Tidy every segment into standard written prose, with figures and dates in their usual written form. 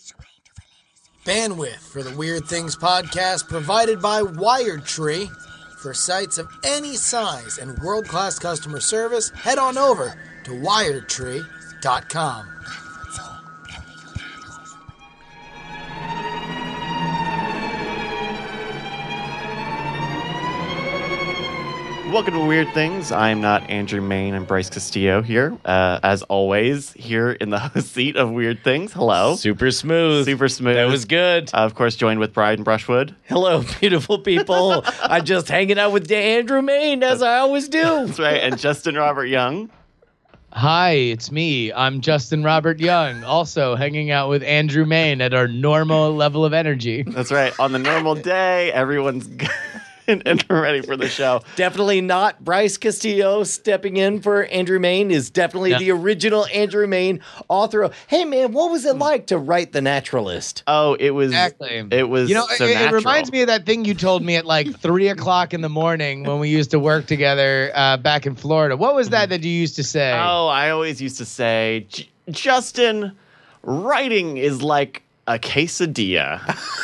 Bandwidth for the Weird Things podcast provided by WiredTree. For sites of any size and world-class customer service, head on over to wiredtree.com. Welcome to Weird Things. I'm not Andrew Main. I'm Bryce Castillo here. As always, here in the host seat of Weird Things. Hello. Super smooth. That was good. Of course, joined with Brian Brushwood. Hello, beautiful people. I'm just hanging out with Andrew Main, as I always do. That's right. And Justin Robert Young. Hi, it's me. I'm Justin Robert Young, also hanging out with Andrew Main at our normal level of energy. That's right. On the normal day, everyone's and ready for the show. Definitely not Bryce Castillo stepping in for Andrew Main is definitely the original Andrew Main author of, hey man, what was it like to write The Naturalist? Oh, it was Exactly. It was it reminds me of that thing you told me at like 3 o'clock in the morning when we used to work together back in Florida. What was that you used to say? Oh, I always used to say, Justin, writing is like a quesadilla.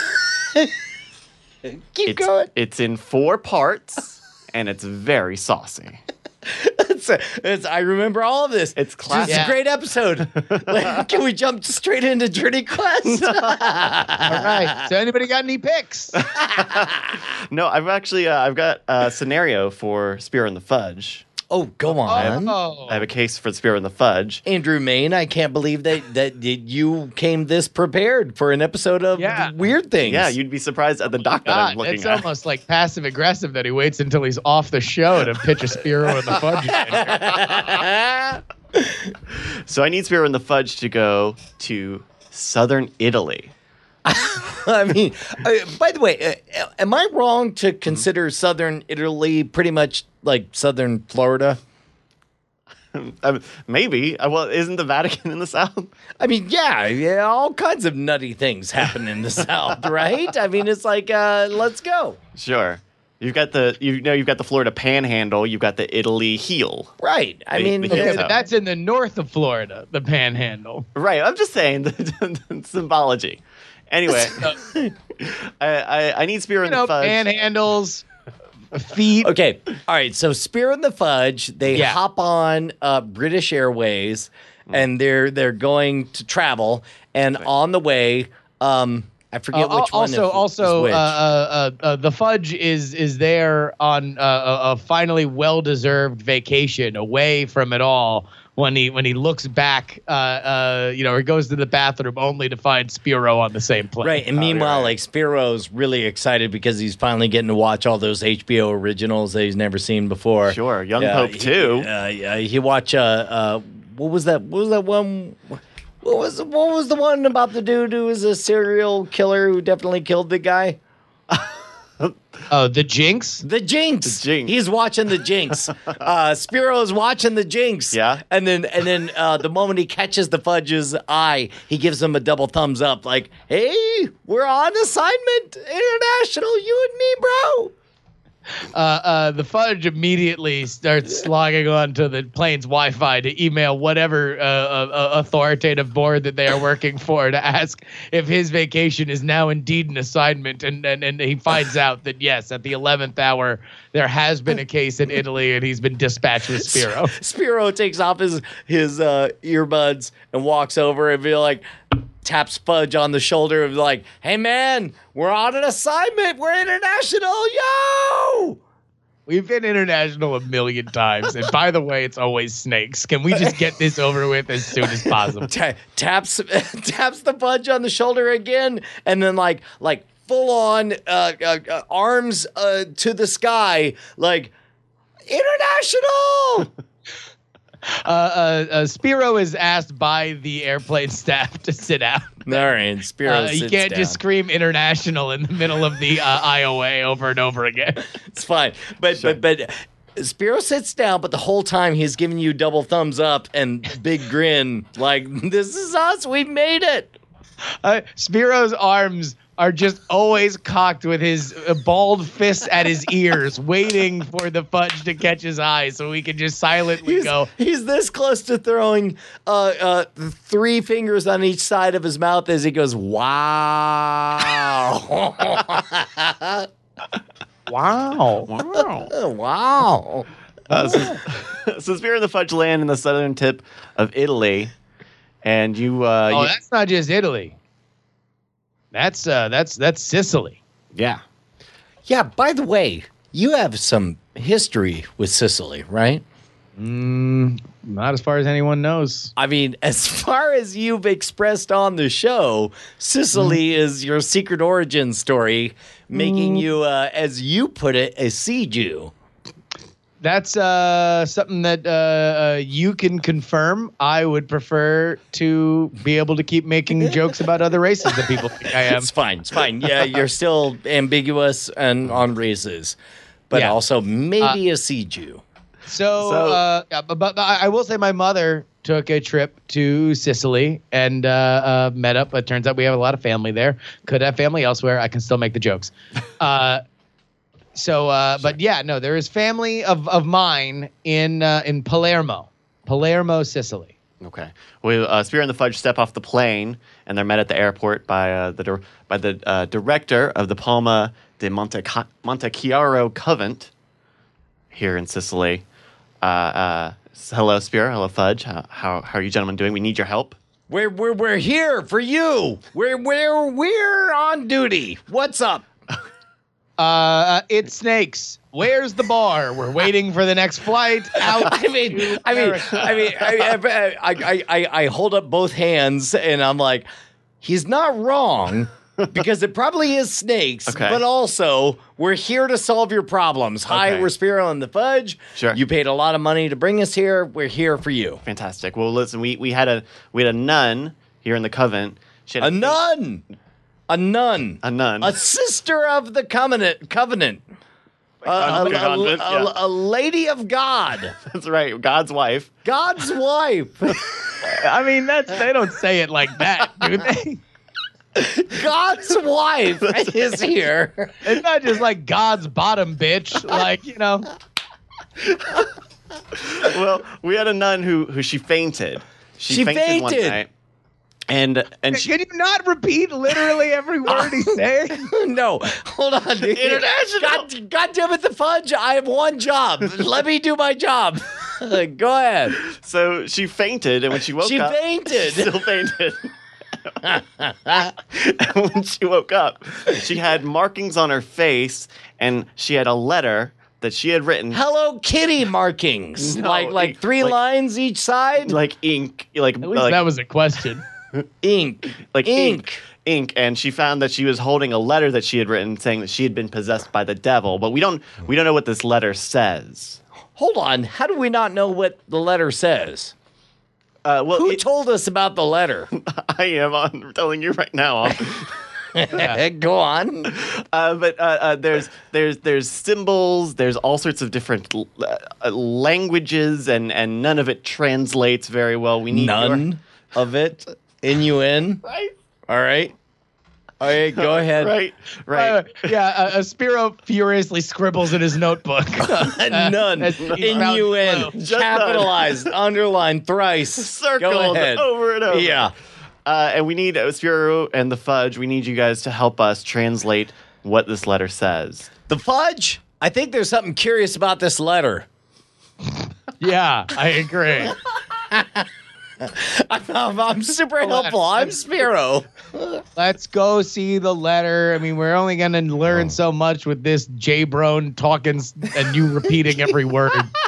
Keep going. It's in 4 parts, and it's very saucy. I remember all of this. It's classic. It's a great episode. Can we jump straight into Journey Quest? All right. So anybody got any picks? No, I've got a scenario for Spear and the Fudge. Oh, go on. I have a case for Spear and the Fudge. Andrew Main, I can't believe that you came this prepared for an episode of Weird Things. Yeah, you'd be surprised at the doc that I'm looking it's at. almost like passive aggressive that he waits until he's off the show to pitch a Spiro and the Fudge. So I need Spear and the Fudge to go to southern Italy. I mean, by the way, am I wrong to consider southern Italy pretty much like southern Florida? Maybe. Well, isn't the Vatican in the South? I mean, yeah, all kinds of nutty things happen in the South, right? I mean, it's like, let's go. Sure. You've got the Florida Panhandle. You've got the Italy heel. Right. I mean, That's in the north of Florida, the Panhandle. Right. I'm just saying the symbology. Anyway, I need Spear and the Fudge. Panhandles, feet. Okay. All right. So Spear and the Fudge, they hop on British Airways, and they're going to travel. And on the way, I forget which one. Also, the Fudge is there on a finally well-deserved vacation away from it all. When he looks back, he goes to the bathroom only to find Spiro on the same plane. Right, and meanwhile, like Spiro's really excided because he's finally getting to watch all those HBO originals that he's never seen before. Sure, Young Pope too. He watched what was that one? What was the one about the dude who was a serial killer who definitely killed the guy? The Jinx? The Jinx. He's watching the Jinx. Spiro's watching the Jinx. Yeah. And then the moment he catches the Fudge's eye, he gives him a double thumbs up like, hey, we're on assignment international, you and me, bro. The Fudge immediately starts slogging onto the plane's Wi-Fi to email whatever authoritative board that they are working for to ask if his vacation is now indeed an assignment. And he finds out that, yes, at the 11th hour, there has been a case in Italy, and he's been dispatched with Spiro. Spiro takes off his earbuds and walks over and be like, taps Fudge on the shoulder and be like, hey man, we're on an assignment. We're international, yo! We've been international a million times. And by the way, it's always snakes. Can we just get this over with as soon as possible? Taps the Fudge on the shoulder again, and then like full on arms to the sky, like, international! Spiro is asked by the airplane staff to sit down. All right, Spiro sits you can't down. just scream international in the middle of the IOA over and over again. It's fine, but Spiro sits down, but the whole time he's giving you double thumbs up and big grin, like, this is us, we made it. Spiro's arms are just always cocked with his bald fist at his ears, waiting for the fudge to catch his eye so he can just silently go. He's this close to throwing 3 fingers on each side of his mouth as he goes, wow. Wow. Wow. So Spiro and the Fudge land in the southern tip of Italy, and That's not just Italy. That's Sicily. yeah. Yeah, by the way, you have some history with Sicily, right? Not as far as anyone knows. I mean, as far as you've expressed on the show, Sicily is your secret origin story, making you, as you put it, a sea Jew. That's something that you can confirm. I would prefer to be able to keep making jokes about other races that people think I am. It's fine. It's fine. Yeah, you're still ambiguous and on races, but Yeah. also maybe a sea Jew. But I will say my mother took a trip to Sicily and met up. It turns out we have a lot of family there. Could have family elsewhere. I can still make the jokes. But yeah, no, there is family of mine in Palermo, Sicily. Okay. Well, Spiro and the Fudge step off the plane, and they're met at the airport by the director of the Palma de Montechiaro Convent here in Sicily. Hello, Spiro. Hello, Fudge. How are you gentlemen doing? We need your help. We're here for you. We're on duty. What's up? It's Snakes. Where's the bar? We're waiting for the next flight out. I hold up both hands and I'm like, he's not wrong because it probably is Snakes, Okay. but also we're here to solve your problems. Hi, Okay. we're Spiro and the Fudge. Sure. You paid a lot of money to bring us here. We're here for you. Fantastic. Well, listen, we had a nun here in the convent. She had A nun. A nun. A nun. A sister of the covenant. Convent, yeah. A lady of God. That's right. God's wife. God's wife. I mean, they don't say it like that, do they? God's wife is here. It's not just like God's bottom bitch. Like, you know. Well, we had a nun who she fainted. She fainted one fainted. night. And she Can you not repeat literally every word he's saying? No, hold on. International. God damn it, the Fudge. I have one job. Let me do my job. Go ahead. so she fainted, and when she woke She up, fainted. she still fainted. And when she woke up, she had markings on her face, and she had a letter that she had written, Hello Kitty markings. No, like three like- lines each side. like ink, like At least that was a question. Ink. like ink, and she found that she was holding a letter that she had written saying that she had been possessed by the devil. But we don't know what this letter says. Hold on. How do we not know what the letter says? Well, Who told us about the letter? I am. I'm telling you right now. Go on. But there's symbols. There's all sorts of different languages, and none of it translates very well. We need None of it. N-U-N. Right. All right. All right, go ahead. Right. Spiro furiously scribbles in his notebook. None. As he's N-U-N. found Just Capitalized. Underlined. Thrice. Circles Go ahead. over and over. Yeah. And we need Spiro and the Fudge. We need you guys to help us translate what this letter says. The Fudge, I think there's something curious about this letter. Yeah, I agree. I'm super helpful. I'm Spiro. Let's go see the letter. I mean, we're only going to learn so much with this J. Brone talking and you repeating every word.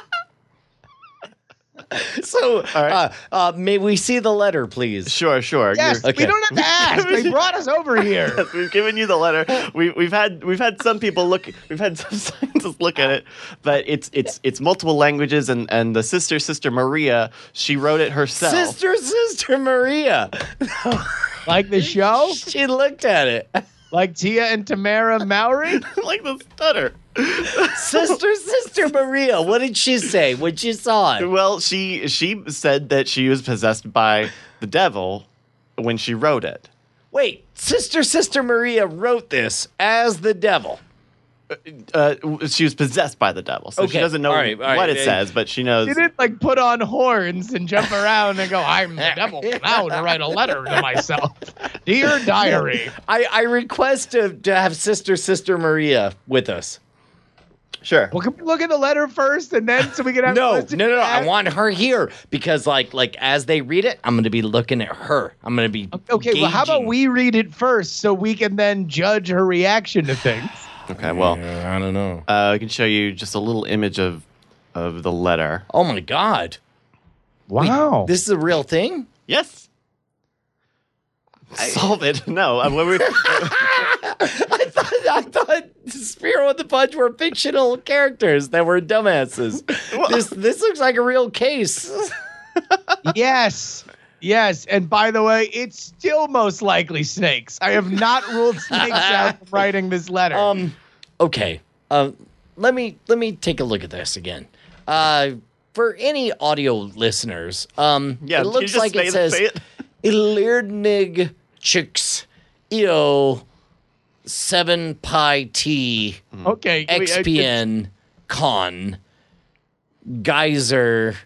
So, right. may we see the letter, please? Sure. Yes, Okay. we don't have to ask. They brought us over here. We've given you the letter. We've had some people look. We've had some scientists look at it, but it's multiple languages, and the sister Maria, she wrote it herself. Sister Maria. Like the show? She looked at it. Like Tia and Tamara Mowry? Like the stutter. Sister Maria. What did she say when she saw it? Well, she said that she was possessed by the devil when she wrote it. Wait, Sister Maria wrote this as the devil. She was possessed by the devil, so she Okay, doesn't know all right, what it says, but she knows. You didn't like put on horns and jump around and go, I'm the devil now to write a letter to myself. Dear diary. I request to have Sister Maria with us. Sure. Well, can we look at the letter first and then so we can have No. questions I asked? want her here because like as they read it, I'm going to be looking at her. I'm going to be Okay, well, how about gauging. we read it first so we can then judge her reaction to things? Okay, well, I don't know. I can show you just a little image of the letter. Oh my God. Wow. This is a real thing? Yes. Solve it. No. What we, I thought Spiro and the Fudge were fictional characters that were dumbasses. This looks like a real case. Yes. Yes. And by the way, it's still most likely snakes. I have not ruled snakes out from writing this letter. Okay. Let me take a look at this again. For any audio listeners, yeah, it can you looks just like say it says it? Ilirnig chicks eo 7 pi t Okay. XPN con geyser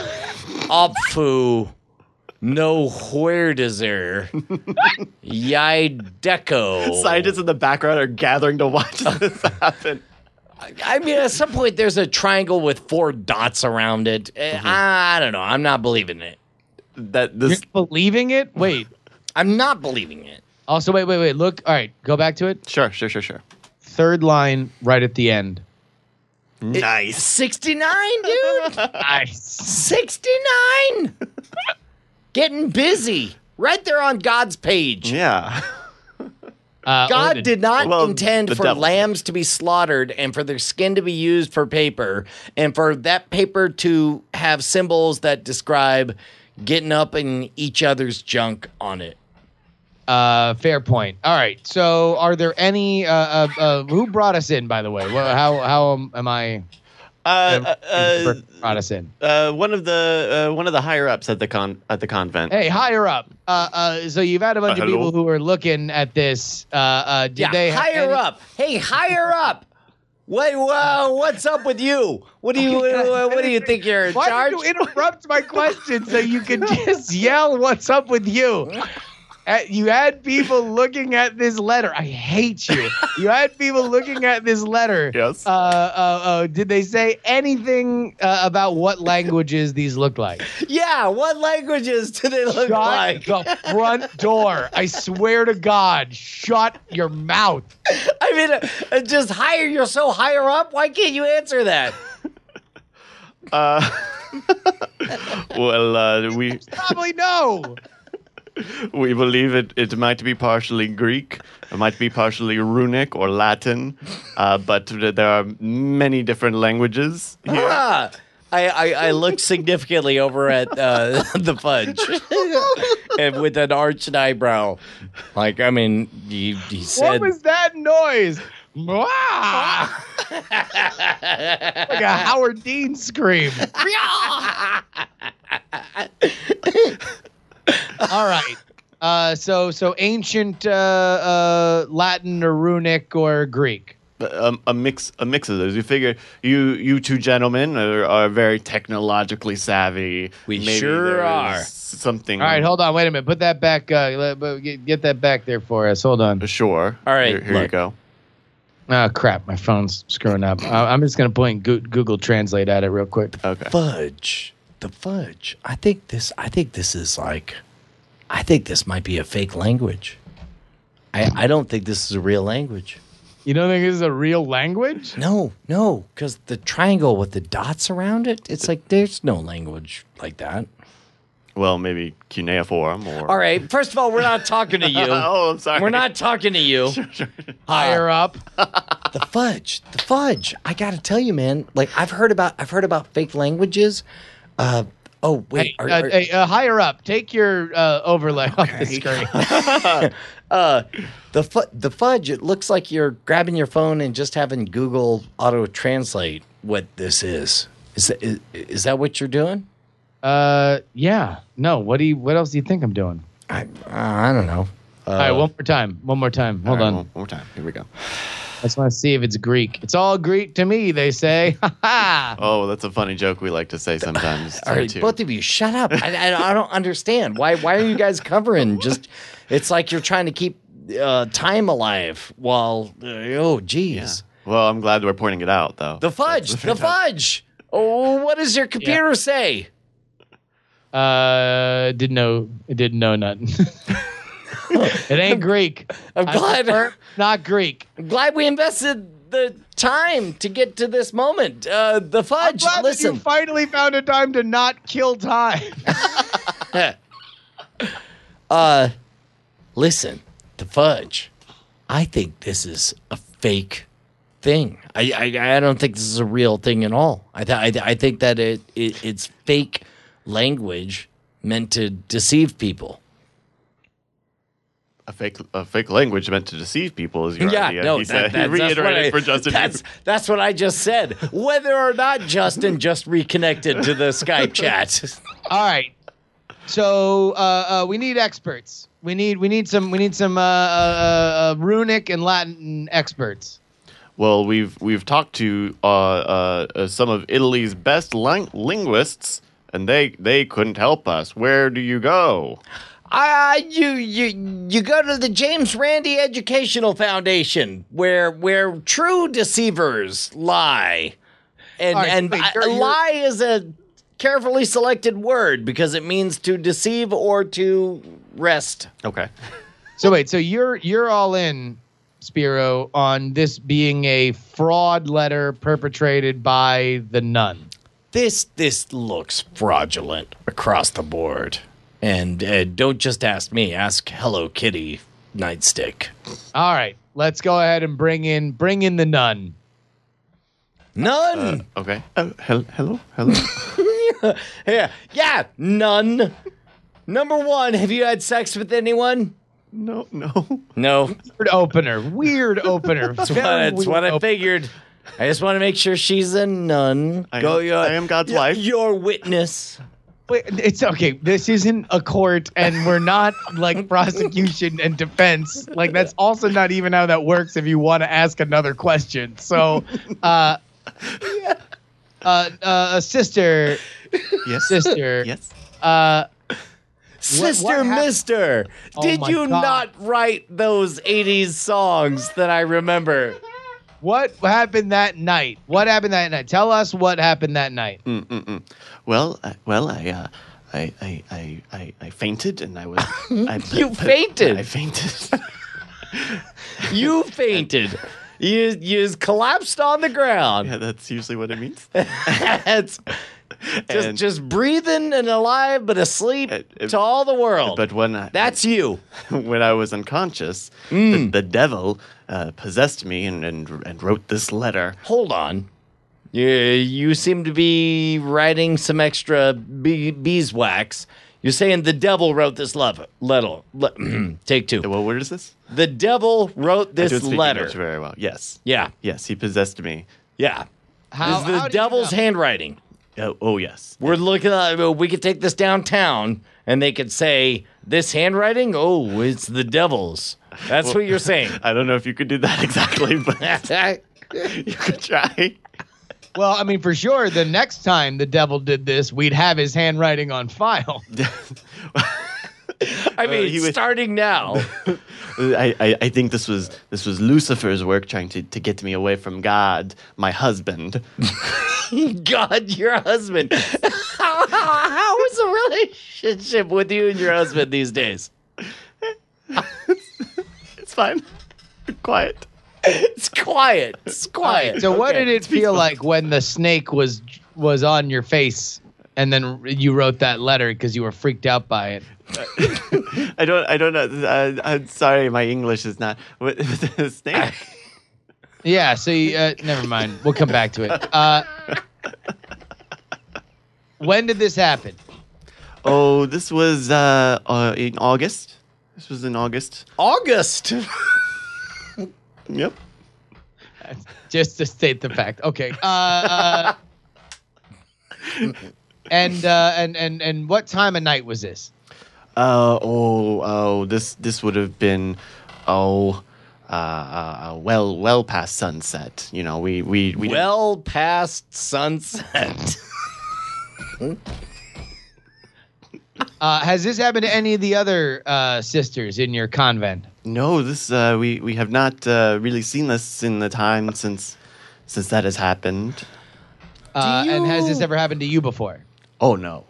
opfu no where does there yai deco. Scientists in the background are gathering to watch this happen. I mean, at some point there's a triangle with 4 dots around it. I don't know. I'm not believing it. That You're this believing it? Wait. I'm not believing it. Also, wait. Look. All right. Go back to it. sure. Third line right at the end. Nice. 69, dude. Nice. 69. Getting busy. Right there on God's page. Yeah. God did not Well, intend the for devil. lambs to be slaughtered and for their skin to be used for paper and for that paper to have symbols that describe getting up in each other's junk on it. Fair point. All right. So, are there any? Who brought us in? By the way, how am I? Brought us in. One of the higher ups at the convent. Hey, higher up. So you've had a bunch of Hello? people who are looking at this. Did they have higher any- up? Hey, higher up! What's up with you? What do you think you're in Why charge? did you interrupt my question so you can just yell, "What's up with you"? You had people looking at this letter. I hate you. You had people looking at this letter. Yes. Did they say anything about what languages these looked like? Yeah, what languages do they look Shut like? the front door. I swear to God, shut your mouth. I mean, just higher. You're so higher up. Why can't you answer that? We Probably no. we believe it might be partially Greek, it might be partially runic or Latin, but there are many different languages here. Ah, I looked significantly over at the Fudge and with an arched eyebrow. Like, I mean, he What said. was that noise? Mwah! Like a Howard Dean scream. All right. So ancient Latin or runic or Greek. A mix of those. You figure you two gentlemen are very technologically savvy. We Maybe sure there's are. Something. All right, hold on. Wait a minute. Put that back. Get that back there for us. Hold on. Sure. All right, Here you look. go. Oh, crap. My phone's screwing up. I'm just going to point Google Translate at it real quick. Okay. Fudge. The Fudge. I think this is like. I think this might be a fake language. I don't think this is a real language. You don't think this is a real language? No, because the triangle with the dots around it, it's like there's no language like that. Well, maybe cuneiform or. All right, first of all, we're not talking to you. Oh, I'm sorry. We're not talking to you. Higher up. The fudge. I gotta tell you, man. Like I've heard about fake languages. Oh wait, Hey, higher up. Take your overlay off the screen. the fudge. It looks like you're grabbing your phone and just having Google auto translate what this is. Is that what you're doing? Yeah. No. What else do you think I'm doing? I don't know. All right, one more time. Hold All right, on. One more time. Here we go. I just want to see if it's Greek. It's all Greek to me, they say. Ha ha. Oh, that's a funny joke we like to say sometimes. All right, too. both of you, shut up. I don't understand. Why are you guys covering? Just, it's like you're trying to keep time alive while, oh, geez. Well, I'm glad we're pointing it out, though. The fudge. Oh, what does your computer say? Didn't know nothing. It ain't Greek. I'm glad. Not Greek. I'm glad we invested the time to get to this moment. The fudge. I'm glad that Listen. you finally found a time to not kill time. Listen. The fudge. I think this is a fake thing. I don't think this is a real thing at all. I think that it's fake language meant to deceive people. A fake language meant to deceive people is your idea. No, He reiterated for Justin. That's what I just said. Whether or not Justin just reconnected to the Skype chat. All right. So we need experts. We need some runic and Latin experts. Well, we've talked to some of Italy's best linguists, and they couldn't help us. Where do you go? You go to the James Randi Educational Foundation, where true deceivers lie, and lie is a carefully selected word because it means to deceive or to wrest. Okay. So you're all in, Spiro, on this being a fraud letter perpetrated by the nun. This looks fraudulent across the board. And don't just ask me. Ask Hello Kitty Nightstick. All right, let's go ahead and bring in the nun. Nun. Okay. Hello. Yeah. Nun. Number one. Have you had sex with anyone? No. Weird opener. That's what I figured. I just want to make sure she's a nun. I am God's wife. Your witness. Wait, it's okay. This isn't a court, and we're not like prosecution and defense. Like that's also not even how that works. If you want to ask another question, so, sister, Yes. sister, Yes. Sister what hap- Mister, Oh did my you God. not write those 80s songs that I remember? what happened that night? What happened that night? Tell us what happened that night. Well, I fainted, and I was. You fainted? I fainted. You fainted. You collapsed on the ground. Yeah, that's usually what it means. It's just breathing and alive, but asleep to all the world. But That's you. when I was unconscious, the devil possessed me and wrote this letter. Hold on. You seem to be writing some extra beeswax. You're saying the devil wrote this letter. Take two. Well, where is this? The devil wrote I this don't speak letter. English very well. Yes. Yeah. Yes, he possessed me. Yeah. How- It's the how did you devil's know? handwriting. Oh yes. We're looking at, we could take this downtown and they could say, this handwriting? Oh, it's the devil's. That's what you're saying. I don't know if you could do that exactly, but you could try. Well, I mean, for sure, the next time the devil did this, we'd have his handwriting on file. I mean, he was- starting now. I think this was Lucifer's work trying to get me away from God, my husband. God, your husband. How is the relationship with you and your husband these days? It's fine. Quiet. It's quiet. It's quiet. So what Okay. did it feel like when the snake was on your face and then you wrote that letter because you were freaked out by it? I don't know. I'm sorry, my English is not. What, the snake? Yeah, so you, never mind. We'll come back to it. When did this happen? Oh, this was in August. This was in August. August. Yep. Just to state the fact. Okay. And what time of night was this? This would have been, well past sunset. You know, we didn't- Well past sunset. Has this happened to any of the other sisters in your convent? No, this we have not really seen this in the time since that has happened. And has this ever happened to you before? Oh no.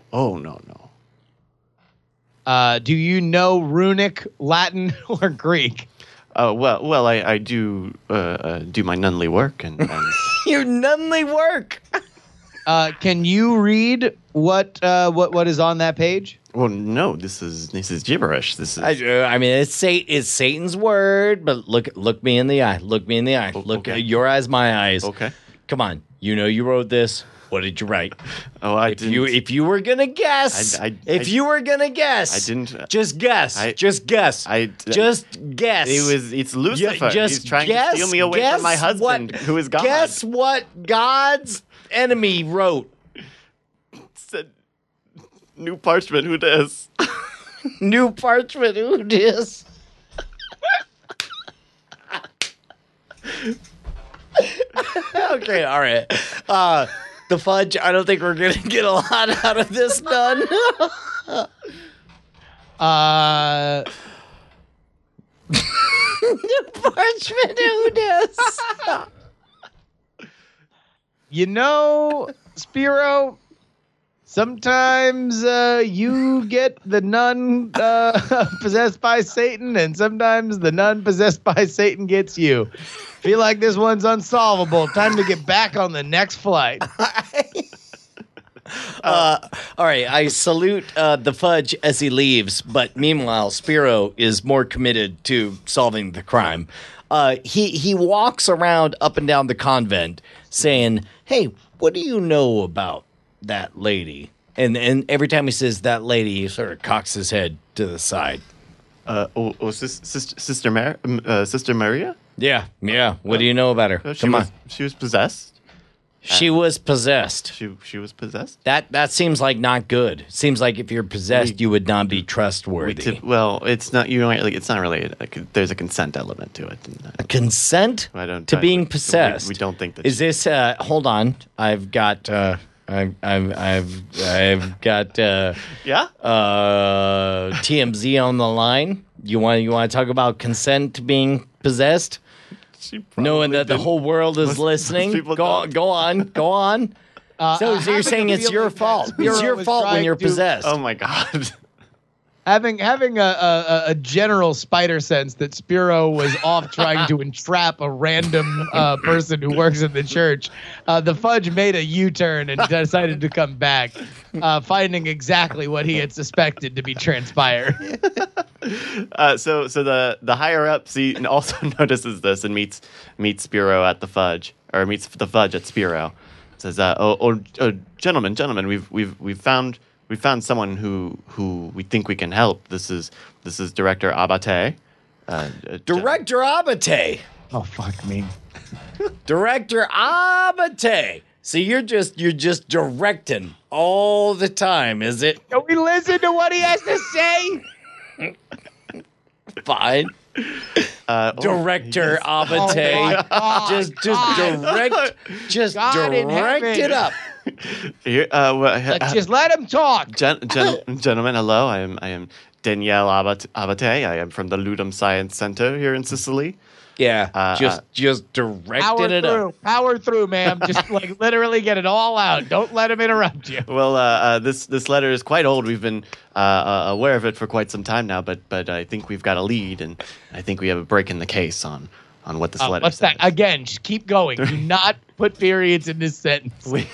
Do you know Runic, Latin, or Greek? Well, I do do my nunly work and Your nunly work. Can you read what is on that page? well, no, this is gibberish. This is I mean, it's Satan's word, but look me in the eye. Look me in the eye. Look, okay. your eyes, my eyes. okay. Come on, you know you wrote this. What did you write? Oh, I didn't. If you were gonna guess, if you were gonna guess, I didn't. Just guess. Just guess. Just guess. It's Lucifer. He's trying to steal me away from my husband, who is God. Guess what God's enemy wrote. Said, new parchment. Who dis? New parchment. Who dis? Okay, all right. The fudge. I don't think we're gonna get a lot out of this done. New parchment. Who dis? You know, Spiro, sometimes you get the nun possessed by Satan, and sometimes the nun possessed by Satan gets you. Feel like this one's unsolvable. Time to get back on the next flight. All right, I salute the fudge as he leaves, but meanwhile, Spiro is more committed to solving the crime. He walks around up and down the convent saying, "Hey, what do you know about that lady?" And every time he says that lady, he sort of cocks his head to the side. Sister Maria? Yeah. What do you know about her? Come on. She was possessed. She was possessed. She was possessed. That seems like not good. Seems like if you're possessed, you would not be trustworthy. It's not. You know, like it's not really. There's a consent element to it. A consent to being possessed. We don't think that. Is this? Hold on. I've got. I've got. Yeah. TMZ on the line. You want to talk about consent to being possessed? Knowing that the whole world is listening. Go on. So you're saying it's your fault. It's your fault when you're possessed. Oh my God. Having a general spider sense that Spiro was off trying to entrap a random person who works in the church, the fudge made a U-turn and decided to come back, finding exactly what he had suspected to be transpired. So the higher ups he also notices this and meets Spiro at the fudge, or meets the fudge at Spiro. Says, gentlemen, we've found someone who we think we can help. This is Director Abate. Director Abate. Oh, fuck me. Director Abate. So you're just directing all the time, is it? Can we listen to what he has to say? Fine. Director Abate. Just direct it up. Here, Let's just let him talk. Gentlemen, hello. I am Danielle Abate. I am from the Ludum Science Center here in Sicily. Yeah, just directing it up. Power through, ma'am. Just like literally get it all out. Don't let him interrupt you. Well, this letter is quite old. We've been aware of it for quite some time now, but I think we've got a lead, and I think we have a break in the case on what this letter what's says. that? Again, just keep going. Do not put periods in this sentence. We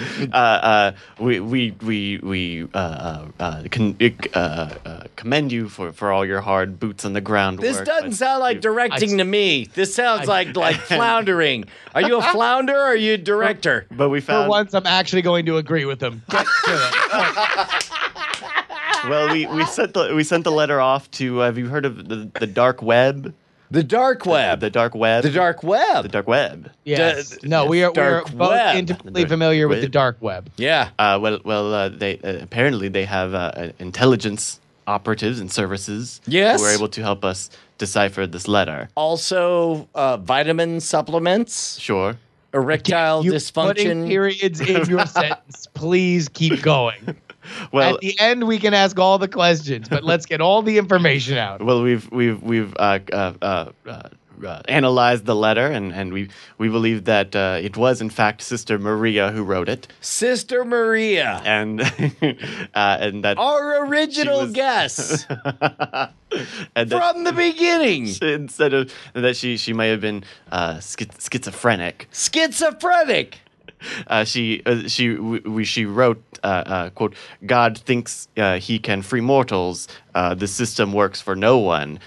commend you for all your hard boots on the ground This work. doesn't sound like directing to me. This sounds like floundering. Are you a flounder or are you a director? But we For found once, I'm actually going to agree with him. Get to it. well, we sent the letter off to. Have you heard of the dark web? The dark web. The dark web. The dark web. The dark web. Yes. No, we're Dark both web. intimately familiar with the dark web. Yeah. They apparently they have intelligence operatives and services Yes. who were able to help us decipher this letter. Also, vitamin supplements, Sure. erectile You putting dysfunction. periods in your sentence. Please keep going. Well, At the end, we can ask all the questions, but let's get all the information out. well, we've analyzed the letter, and we believe that it was in fact Sister Maria who wrote it, Sister Maria, and and that our original was- guess and that from the beginning. instead of that she may have been schizophrenic. Schizophrenic. She wrote, quote, God thinks he can free mortals. The system works for no one.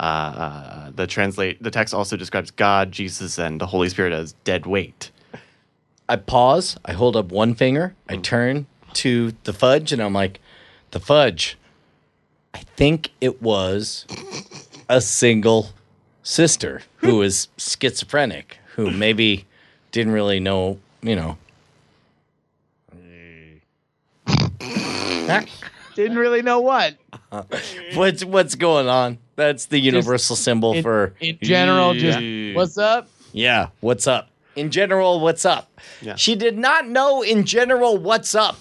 The text also describes God, Jesus, and the Holy Spirit as dead weight. I pause. I hold up one finger. I turn to the fudge, and I'm like, the fudge. I think it was a single sister who was schizophrenic, who maybe didn't really know, Didn't really know what. what's going on. That's the universal symbol for In general, just what's up? yeah, what's up? In general, what's up? Yeah. She did not know in general what's up.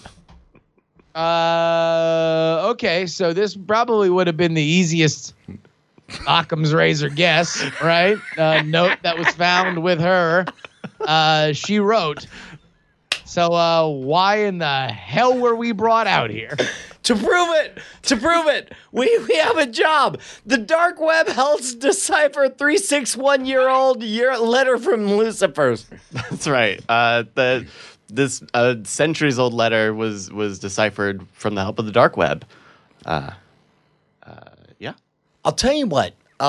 Okay, so this probably would have been the easiest Occam's razor guess, right? Note that was found with her. She wrote. So why in the hell were we brought out here? To prove it, we have a job. The dark web helps decipher 361-year-old letter from Lucifer. That's right. This centuries-old letter was deciphered from the help of the dark web. Yeah. I'll tell you what,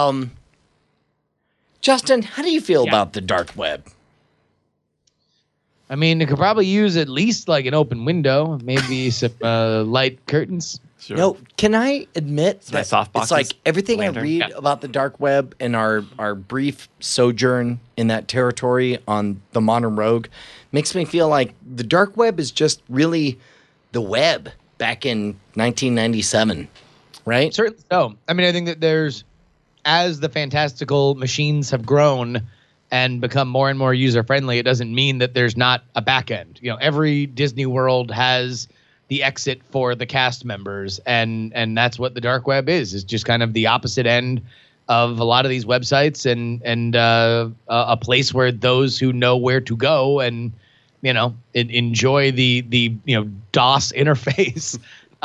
Justin, how do you feel about the dark web? I mean, it could probably use at least like an open window, maybe some light curtains. Sure. No, can I admit my that softboxes, it's like everything lantern. I read about the dark web and our brief sojourn in that territory on the Modern Rogue makes me feel like the dark web is just really the web back in 1997, right? Certainly so. I mean, I think that as the fantastical machines have grown and become more and more user friendly, it doesn't mean that there's not a back end. You know, every Disney World has the exit for the cast members, and that's what the dark web is just kind of the opposite end of a lot of these websites, and a place where those who know where to go and enjoy the DOS interface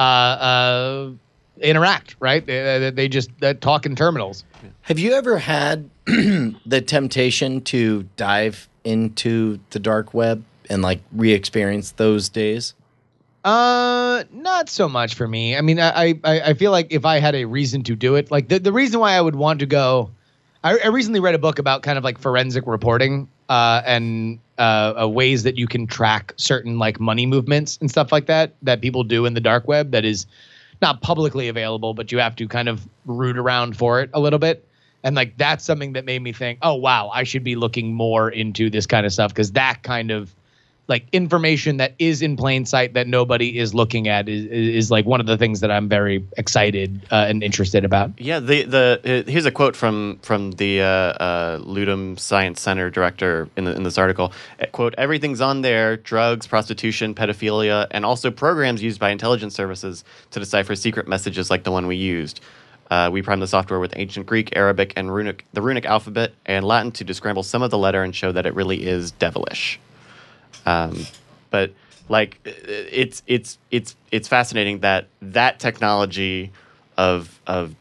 interact, right? They just talk in terminals. Have you ever had the temptation to dive into the dark web and like re-experience those days? Not so much for me. I mean, I feel like if I had a reason to do it, like the reason why I would want to go, I recently read a book about kind of like forensic reporting, and ways that you can track certain like money movements and stuff like that people do in the dark web that is not publicly available, but you have to kind of root around for it a little bit. And like, that's something that made me think, oh, wow, I should be looking more into this kind of stuff. Cause that kind of like information that is in plain sight that nobody is looking at is like one of the things that I'm very excited and interested about. Yeah, here's a quote from the Ludum Science Center director in this article. Quote, everything's on there: drugs, prostitution, pedophilia, and also programs used by intelligence services to decipher secret messages like the one we used. We primed the software with ancient Greek, Arabic, and the runic alphabet and Latin to descramble some of the letter and show that it really is devilish. But like it's fascinating that technology of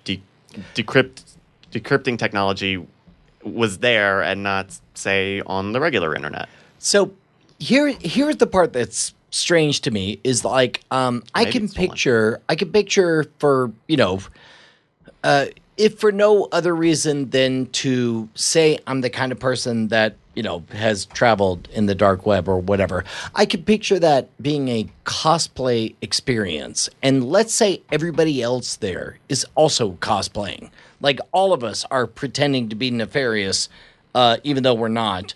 decrypting technology was there and not, say, on the regular internet. So here's the part that's strange to me is like I can picture for if for no other reason than to say I'm the kind of person that has traveled in the dark web or whatever, I could picture that being a cosplay experience. And let's say everybody else there is also cosplaying. Like all of us are pretending to be nefarious, even though we're not.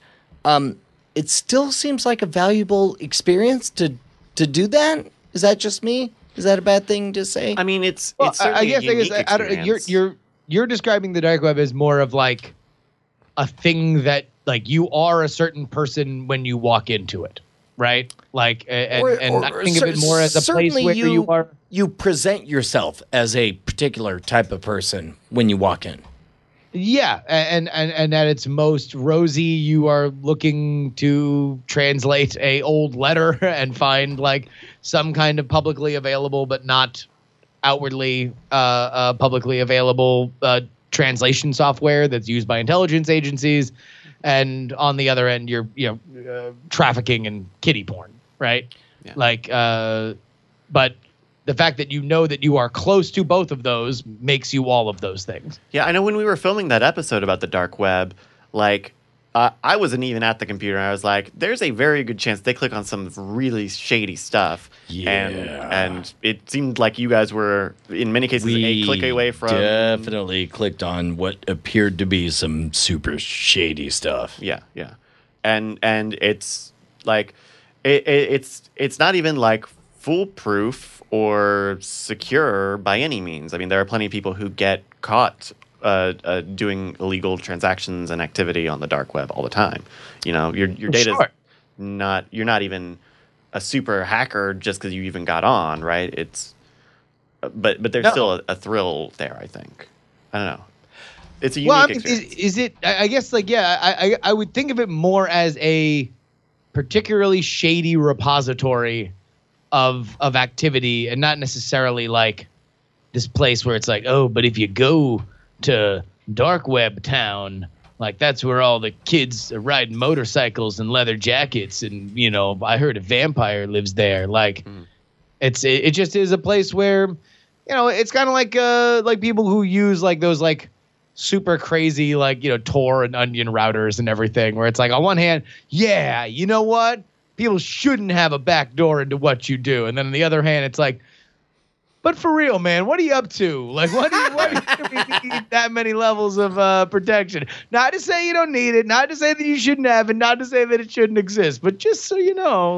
It still seems like a valuable experience to do that. Is that just me? Is that a bad thing to say? I mean, it's Well, certainly I guess a unique I don't. experience. You're describing the dark web as more of like a thing that like you are a certain person when you walk into it, right? Like, and I think of it more as a place where you are. You present yourself as a particular type of person when you walk in. Yeah, and at its most rosy, you are looking to translate a old letter and find like some kind of publicly available but not outwardly publicly available translation software that's used by intelligence agencies. And on the other end, you're trafficking in kiddie porn, right? Yeah. Like, but the fact that you know that you are close to both of those makes you all of those things. Yeah, I know when we were filming that episode about the dark web, like, I wasn't even at the computer. And I was like, there's a very good chance they click on some really shady stuff. Yeah. And it seemed like you guys were, in many cases, a click away from... definitely clicked on what appeared to be some super shady stuff. Yeah. And it's like, it's not even like foolproof or secure by any means. I mean, there are plenty of people who get caught doing illegal transactions and activity on the dark web all the time. You know, your data's not, you're not even a super hacker just because you even got on, right? It's, but there's still a thrill there, I think. I don't know. It's a unique experience. Is it, I guess, like, yeah, I would think of it more as a particularly shady repository of activity, and not necessarily like this place where it's like, oh, but if you go to dark web town, like that's where all the kids are riding motorcycles and leather jackets, and I heard a vampire lives there. Like, it just is a place where, it's kind of like people who use like those like super crazy like Tor and Onion routers and everything, where it's like on one hand, yeah, you know what? People shouldn't have a back door into what you do. And then on the other hand, it's like, but for real, man, what are you up to? Like, what do you need that many levels of protection? Not to say you don't need it, not to say that you shouldn't have it, not to say that it shouldn't exist, but just so you know,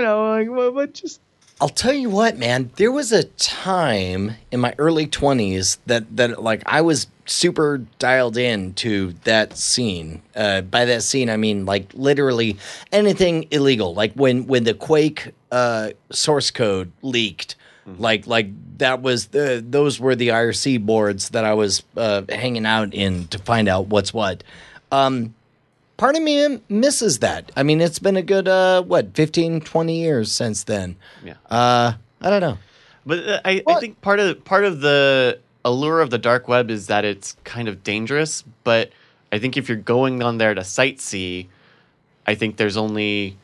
but just. I'll tell you what, man, there was a time in my early 20s that like I was super dialed in to that scene. By that scene, I mean like literally anything illegal. Like when the Quake source code leaked, like that was those were the IRC boards that I was hanging out in to find out what's what. Part of me misses that. I mean, it's been a good 15, 20 years since then. Yeah. I don't know. But I think part of the allure of the dark web is that it's kind of dangerous. But I think if you're going on there to sightsee, I think there's only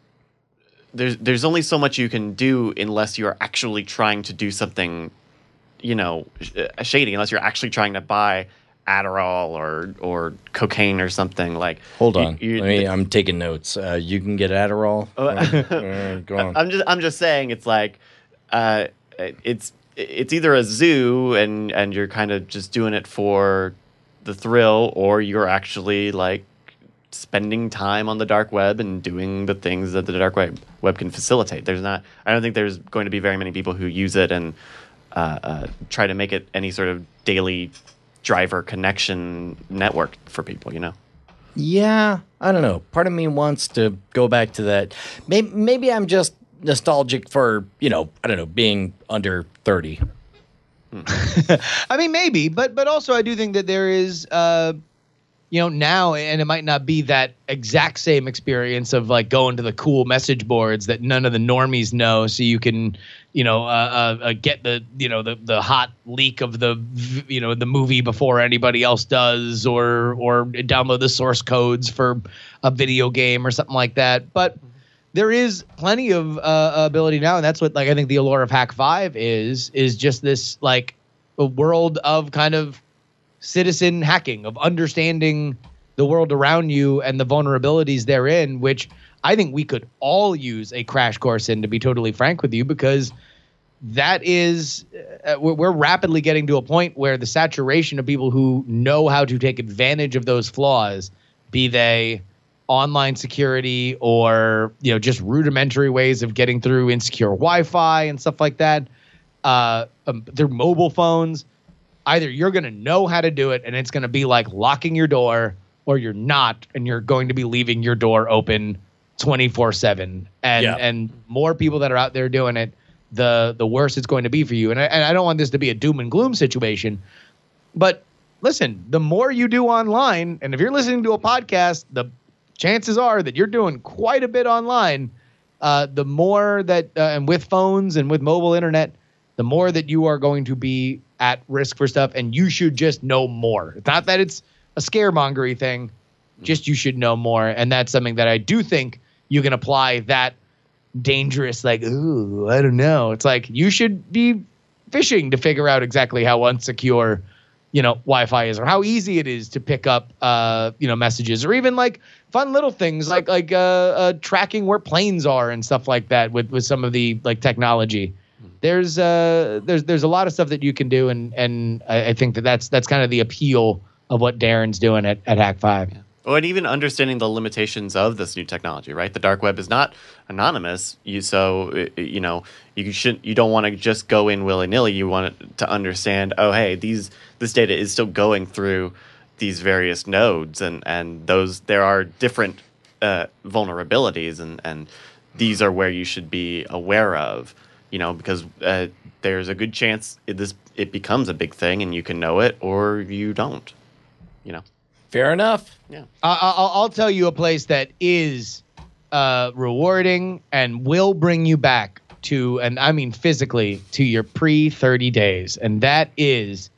so much you can do unless you're actually trying to do something, shady. Unless you're actually trying to buy Adderall or cocaine or something. Like, hold on, I'm taking notes. You can get Adderall. Go on. I'm just saying, it's like it's either a zoo and you're kind of just doing it for the thrill, or you're actually like spending time on the dark web and doing the things that the dark web can facilitate. I don't think there's going to be very many people who use it and try to make it any sort of daily driver connection network for people, Yeah, I don't know. Part of me wants to go back to that. Maybe I'm just nostalgic for, I don't know, being under 30. I mean, maybe, but also I do think that there is, now, and it might not be that exact same experience of like going to the cool message boards that none of the normies know, so you can, get the hot leak of the movie before anybody else does, or download the source codes for a video game or something like that. But there is plenty of ability now, and that's what I think the allure of Hack 5 is just this like a world of kind of citizen hacking, of understanding the world around you and the vulnerabilities therein, which I think we could all use a crash course in, to be totally frank with you, because that is we're rapidly getting to a point where the saturation of people who know how to take advantage of those flaws, be they online security or just rudimentary ways of getting through insecure Wi-Fi and stuff like that, through mobile phones. Either you're going to know how to do it and it's going to be like locking your door, or you're not, and you're going to be leaving your door open 24/7. And more people that are out there doing it, the worse it's going to be for you. And I don't want this to be a doom and gloom situation, but listen, the more you do online, and if you're listening to a podcast, the chances are that you're doing quite a bit online. The more that, and with phones and with mobile internet, the more that you are going to be at risk for stuff, and you should just know more. It's not that it's a scaremongery thing, just you should know more. And that's something that I do think you can apply that dangerous, like, ooh, I don't know. It's like you should be fishing to figure out exactly how unsecure, Wi-Fi is, or how easy it is to pick up, messages, or even like fun little things like tracking where planes are and stuff like that with some of the like technology. There's a lot of stuff that you can do, and I think that's kind of the appeal of what Darren's doing at Hack 5. Yeah. Oh, and even understanding the limitations of this new technology, right? The dark web is not anonymous. You don't want to just go in willy-nilly. You want it to understand, oh, hey, this data is still going through these various nodes, and there are different vulnerabilities, and these are where you should be aware of, because there's a good chance it becomes a big thing, and you can know it or you don't, Fair enough. Yeah. I'll tell you a place that is rewarding and will bring you back to, and I mean physically, to your pre-30 days. And that is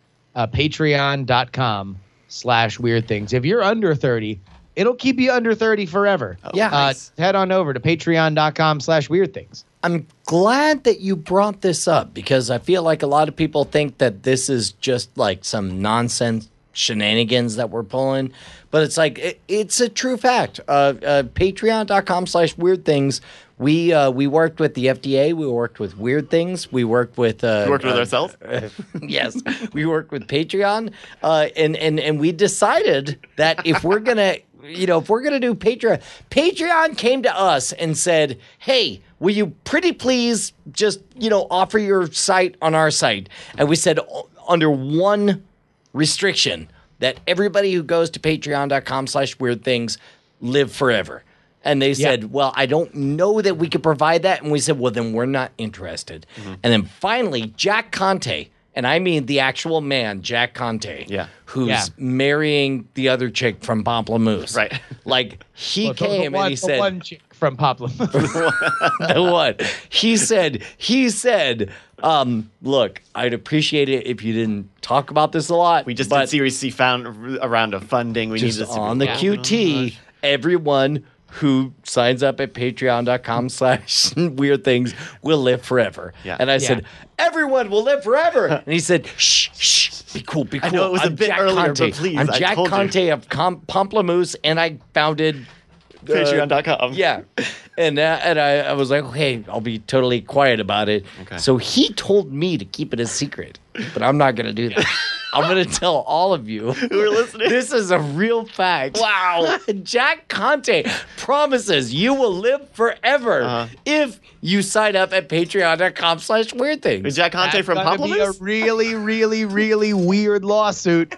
patreon.com/weird things. If you're under 30, it'll keep you under 30 forever. Oh, yeah. Nice. Head on over to patreon.com/weird things. I'm glad that you brought this up, because I feel like a lot of people think that this is just like some nonsense shenanigans that we're pulling, but it's like it's a true fact. Patreon.com/weird things. We worked with the FDA. We worked with Weird Things. We worked with ourselves. Yes, we worked with Patreon, and we decided that if we're gonna do Patreon came to us and said, hey, will you pretty please just offer your site on our site? And we said under one restriction, that everybody who goes to patreon.com/weird things live forever. And they said, well, I don't know that we could provide that. And we said, well, then we're not interested. Mm-hmm. And then finally, Jack Conte, and I mean the actual man, Jack Conte, who's marrying the other chick from Pamplemousse. Right. Like, he came and he said... The one chick from Pamplemousse. The one. He said, look, I'd appreciate it if you didn't talk about this a lot. We just did Series C, found a round of funding. We need this on the QT. Everyone who signs up at patreon.com/weird things will live forever. Yeah. And I said, everyone will live forever. And he said, shh, be cool. I know it was a bit earlier, but please, I'm Jack Conte of Pamplemousse, and I founded... Patreon.com. Yeah. And I was like, okay, I'll be totally quiet about it. Okay. So he told me to keep it a secret, but I'm not going to do that. I'm going to tell all of you who are listening. This is a real fact. Wow. Jack Conte promises you will live forever if you sign up at patreon.com/weird things. Is Jack Conte from Pamplemousse? Be a really, really, really weird lawsuit.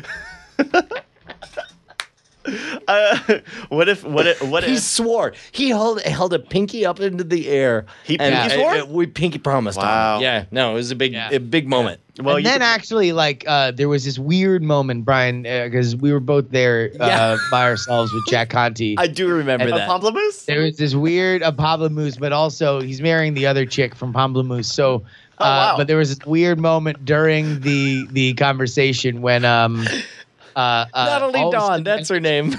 What if he swore? He held a pinky up into the air. He pinky swore? We pinky promised. Wow. Yeah. No, it was a big moment. Well, and then actually, there was this weird moment, Brian, because we were both there by ourselves with Jack Conte. I do remember that. Pamplemousse? There was this weird Pamplemousse, but also he's marrying the other chick from Pamplemousse. So, but there was this weird moment during the conversation when Natalie Dawn, that's her name.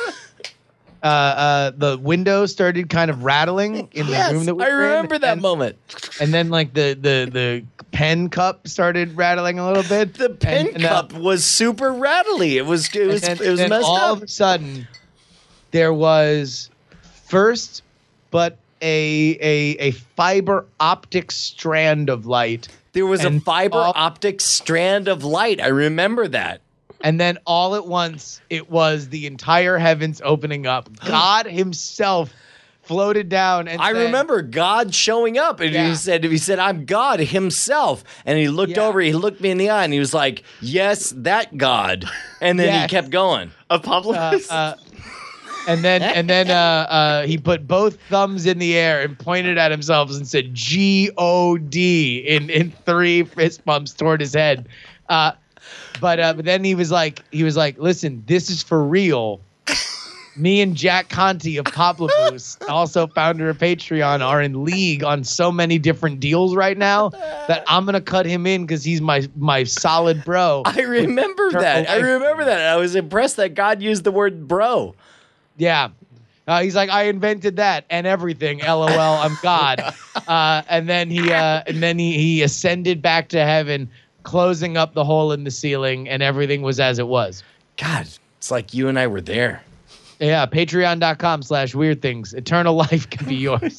The window started kind of rattling in the room that we were in. I remember that moment. And then the pen cup started rattling a little bit. The pen cup was super rattly. It was messed up. All of a sudden, there was first, but a fiber optic strand of light. There was a fiber optic strand of light. I remember that. And then all at once, it was the entire heavens opening up. God himself floated down and I said, remember God showing up, and Yeah. he said, I'm God himself. And he looked Yeah. over, he looked me in the eye, and he was like, yes, that God. And then he Yes. kept going. Of Pomplamoose? and then he put both thumbs in the air and pointed at himself and said G-O-D in 3 fist bumps toward his head. But then he was like, listen, this is for real. Me and Jack Conti of Pomplamoose, also founder of Patreon, are in league on so many different deals right now that I'm gonna cut him in because he's my solid bro. I remember that. I was impressed that God used the word bro. Yeah. He's like, I invented that and everything. LOL, I'm God. And then he ascended back to heaven, closing up the hole in the ceiling, and everything was as it was. God, it's like you and I were there. Yeah, patreon.com/weird things. Eternal life can be yours.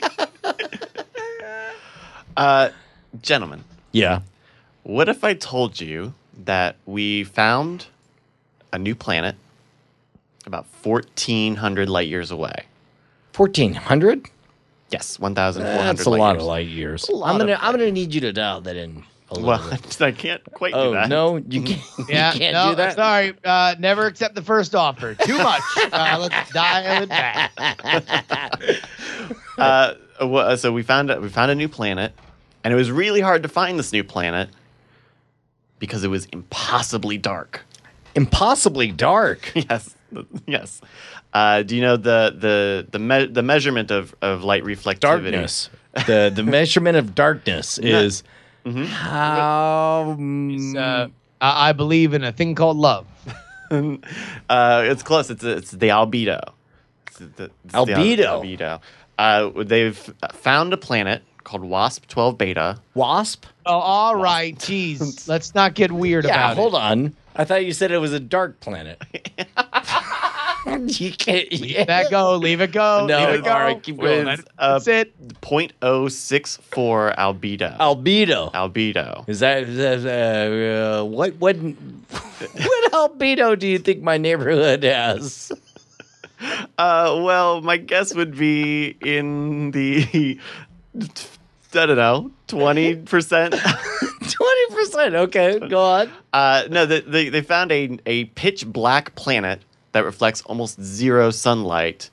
Gentlemen, Yeah. what if I told you that we found a new planet about 1,400 light years away? 1,400? Yes, 1,400 That's a light lot years. of light years. lot I'm of gonna need you to dial that in a little Well, bit. I can't quite do Oh, that. no, you can't, Yeah, you can't no, do that? sorry. Never accept the first offer. Too much. Let's dial it back. So we found a new planet, and it was really hard to find this new planet because it was impossibly dark. Impossibly dark. Yes, yes. Do you know the measurement of light reflectivity? Darkness. The measurement of darkness is how I believe in a thing called love. It's close. It's the albedo. It's Albedo. albedo. They've found a planet called WASP 12 Beta. wasp. Oh, all right. Jeez. Let's not get weird Yeah, about hold it. on. I thought you said it was a dark planet. You can't. Leave that go. Leave it go. No, leave it go. all right, keep going. That's it. 0.064 albedo. Albedo. Albedo. Is that what albedo do you think my neighborhood has? Well, my guess would be in the, I don't know, 20%. 20%. Okay, go on. No, they found a pitch black planet that reflects almost zero sunlight,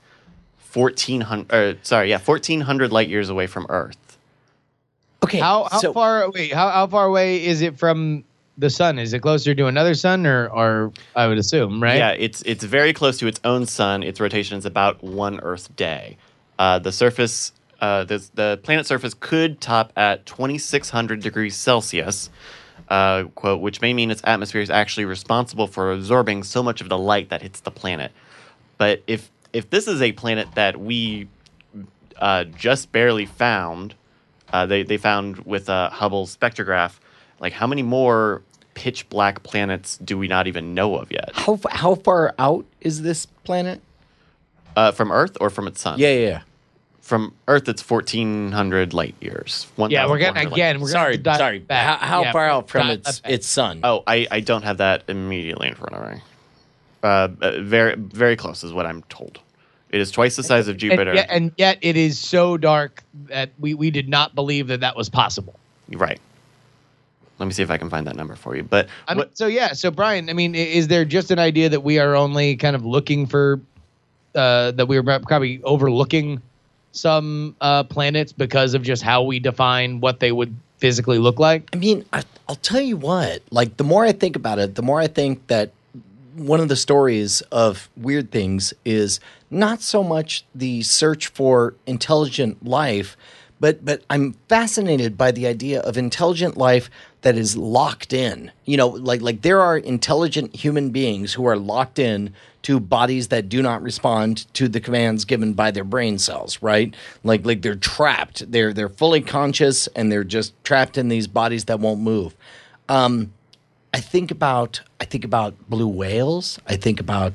1,400 light years away from Earth. Okay, How so far? Wait, how far away is it from the sun? Is it closer to another sun, or I would assume, right? Yeah, it's very close to its own sun. Its rotation is about 1 Earth day. The surface, the planet's surface could top at 2,600 degrees Celsius. Quote, which may mean its atmosphere is actually responsible for absorbing so much of the light that hits the planet. But if this is a planet that we just barely found, they found with Hubble's spectrograph, like how many more pitch black planets do we not even know of yet? how far out is this planet? From Earth or from its sun? Yeah. From Earth, it's 1,400 light years. Yeah, we're 1,400 gonna light again. years. We're gonna Sorry. back. How Yeah, far out from dial its that back. its sun? Oh, I don't have that immediately in front of me. Very, very close is what I'm told. It is twice the size of Jupiter. And yet it is so dark that we did not believe that was possible. Right. Let me see if I can find that number for you. But I mean, so Brian, I mean, is there just an idea that we are only kind of looking for that we were probably overlooking some planets because of just how we define what they would physically look like? I mean, I'll tell you what. Like, the more I think about it, the more I think that one of the stories of Weird Things is not so much the search for intelligent life, but I'm fascinated by the idea of intelligent life that is locked in. You know, like there are intelligent human beings who are locked in to bodies that do not respond to the commands given by their brain cells, right? Like they're trapped. They're fully conscious and they're just trapped in these bodies that won't move. I think about blue whales. I think about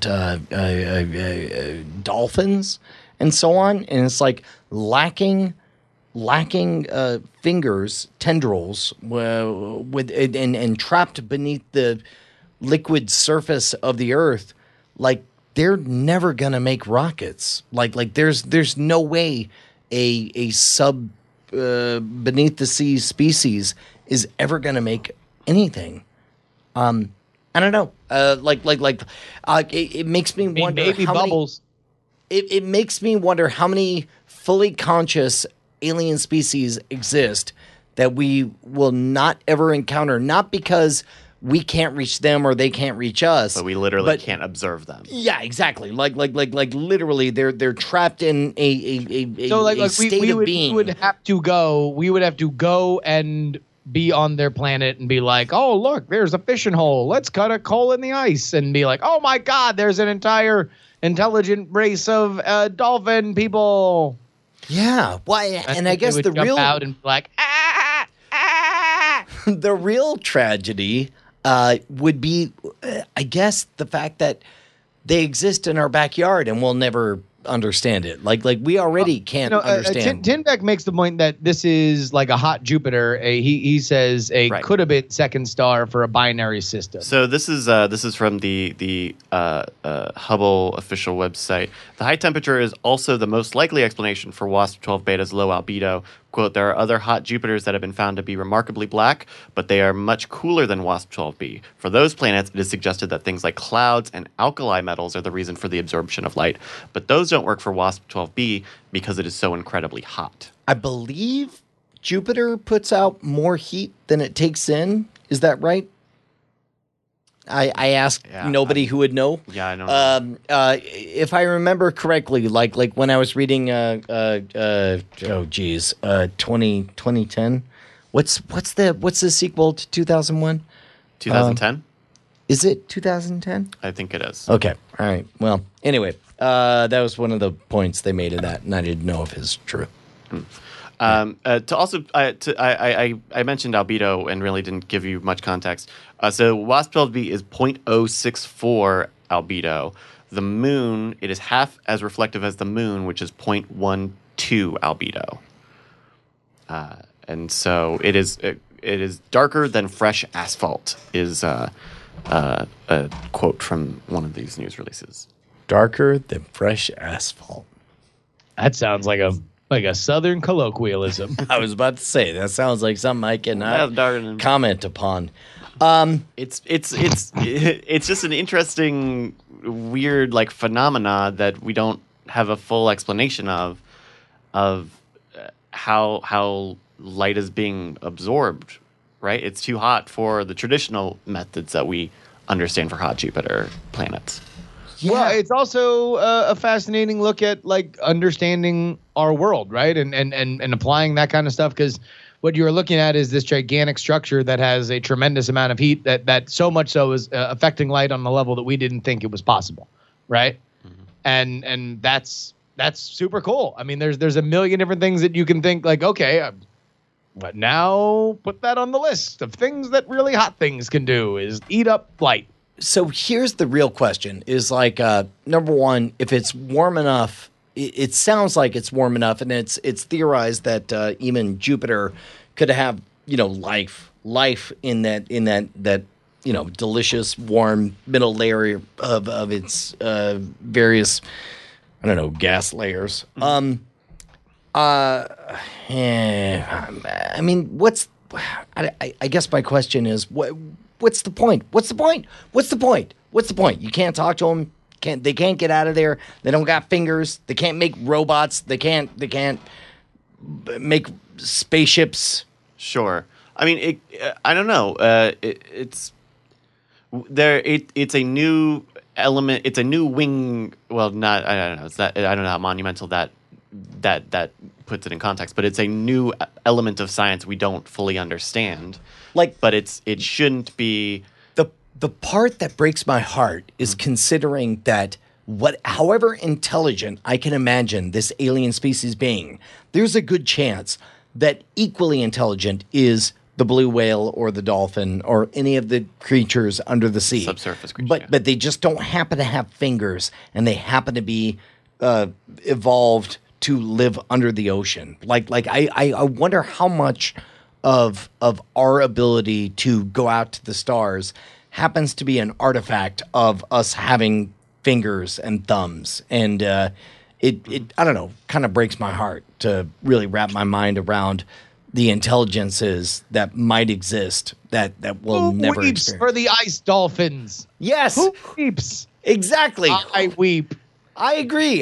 dolphins and so on. And it's like lacking fingers, tendrils, with and trapped beneath the liquid surface of the earth. Like they're never gonna make rockets. Like there's no way a sub beneath the sea species is ever gonna make anything. I don't know. It makes me wonder. Maybe how Bubbles. it makes me wonder how many fully conscious alien species exist that we will not ever encounter, not because we can't reach them or they can't reach us, But we literally can't observe them. Yeah, exactly. Like literally, they're trapped in a So like state we of would, being. we would have to go and be on their planet and be like, oh look, there's a fishing hole. Let's cut a hole in the ice and be like, oh my God, there's an entire intelligent race of dolphin people. Yeah, why? And I guess they would the jump real out and be like, the real tragedy would be, I guess, the fact that they exist in our backyard and we'll never understand it. Like we already can't understand. Tinbeck makes the point that this is like a hot Jupiter. He says Right. could have been second star for a binary system. So this is from the Hubble official website. The high temperature is also the most likely explanation for WASP 12 beta's low albedo. Quote, there are other hot Jupiters that have been found to be remarkably black, but they are much cooler than WASP 12b. For those planets, it is suggested that things like clouds and alkali metals are the reason for the absorption of light, but those don't work for WASP 12b because it is so incredibly hot. I believe Jupiter puts out more heat than it takes in. Is that right? I asked nobody who would know. Yeah, I know. If I remember correctly, like when I was reading 2010. What's the sequel to 2001? 2010? Is it 2010? I think it is. Okay. All right. Well, anyway, that was one of the points they made of that, and I didn't know if it's true. I mentioned albedo and really didn't give you much context. So WASP 12b is 0.064 albedo. The moon, it is half as reflective as the moon, which is 0.12 albedo. And so it is darker than fresh asphalt. Is a quote from one of these news releases. Darker than fresh asphalt. That sounds like a Southern colloquialism. I was about to say that sounds like something I cannot That's darker than- comment upon. It's just an interesting, weird like phenomena that we don't have a full explanation of how light is being absorbed. Right? It's too hot for the traditional methods that we understand for hot Jupiter planets. Yeah. Well, it's also a fascinating look at like understanding our world, right? And applying that kind of stuff, because what you're looking at is this gigantic structure that has a tremendous amount of heat that so much so is affecting light on the level that we didn't think it was possible, right? Mm-hmm. And that's super cool. I mean, there's a million different things that you can think like, okay, but now put that on the list of things that really hot things can do is eat up light. So here's the real question is like, number one, if it's warm enough, it sounds like it's warm enough, and it's theorized that even Jupiter could have, life in that delicious warm middle layer of its various, I don't know, gas layers. I mean, I guess my question is what's the point? What's the point? What's the point? What's the point? You can't talk to them. They can't get out of there. They don't got fingers. They can't make robots. They can't make spaceships. Sure. I mean, I don't know. It's a new element. It's a new wing. Well, not. I don't know. It's not. I don't know how monumental that puts it in context. But it's a new element of science we don't fully understand. But it shouldn't be. The part that breaks my heart is considering that however intelligent I can imagine this alien species being, there's a good chance that equally intelligent is the blue whale or the dolphin or any of the creatures under the sea. Subsurface creatures. But they just don't happen to have fingers, and they happen to be evolved to live under the ocean. I wonder how much of our ability to go out to the stars happens to be an artifact of us having fingers and thumbs. And it I don't know, kind of breaks my heart to really wrap my mind around the intelligences that might exist that we'll Who never weeps experience. for the ice dolphins? Yes, Who weeps? exactly. I weep. I agree.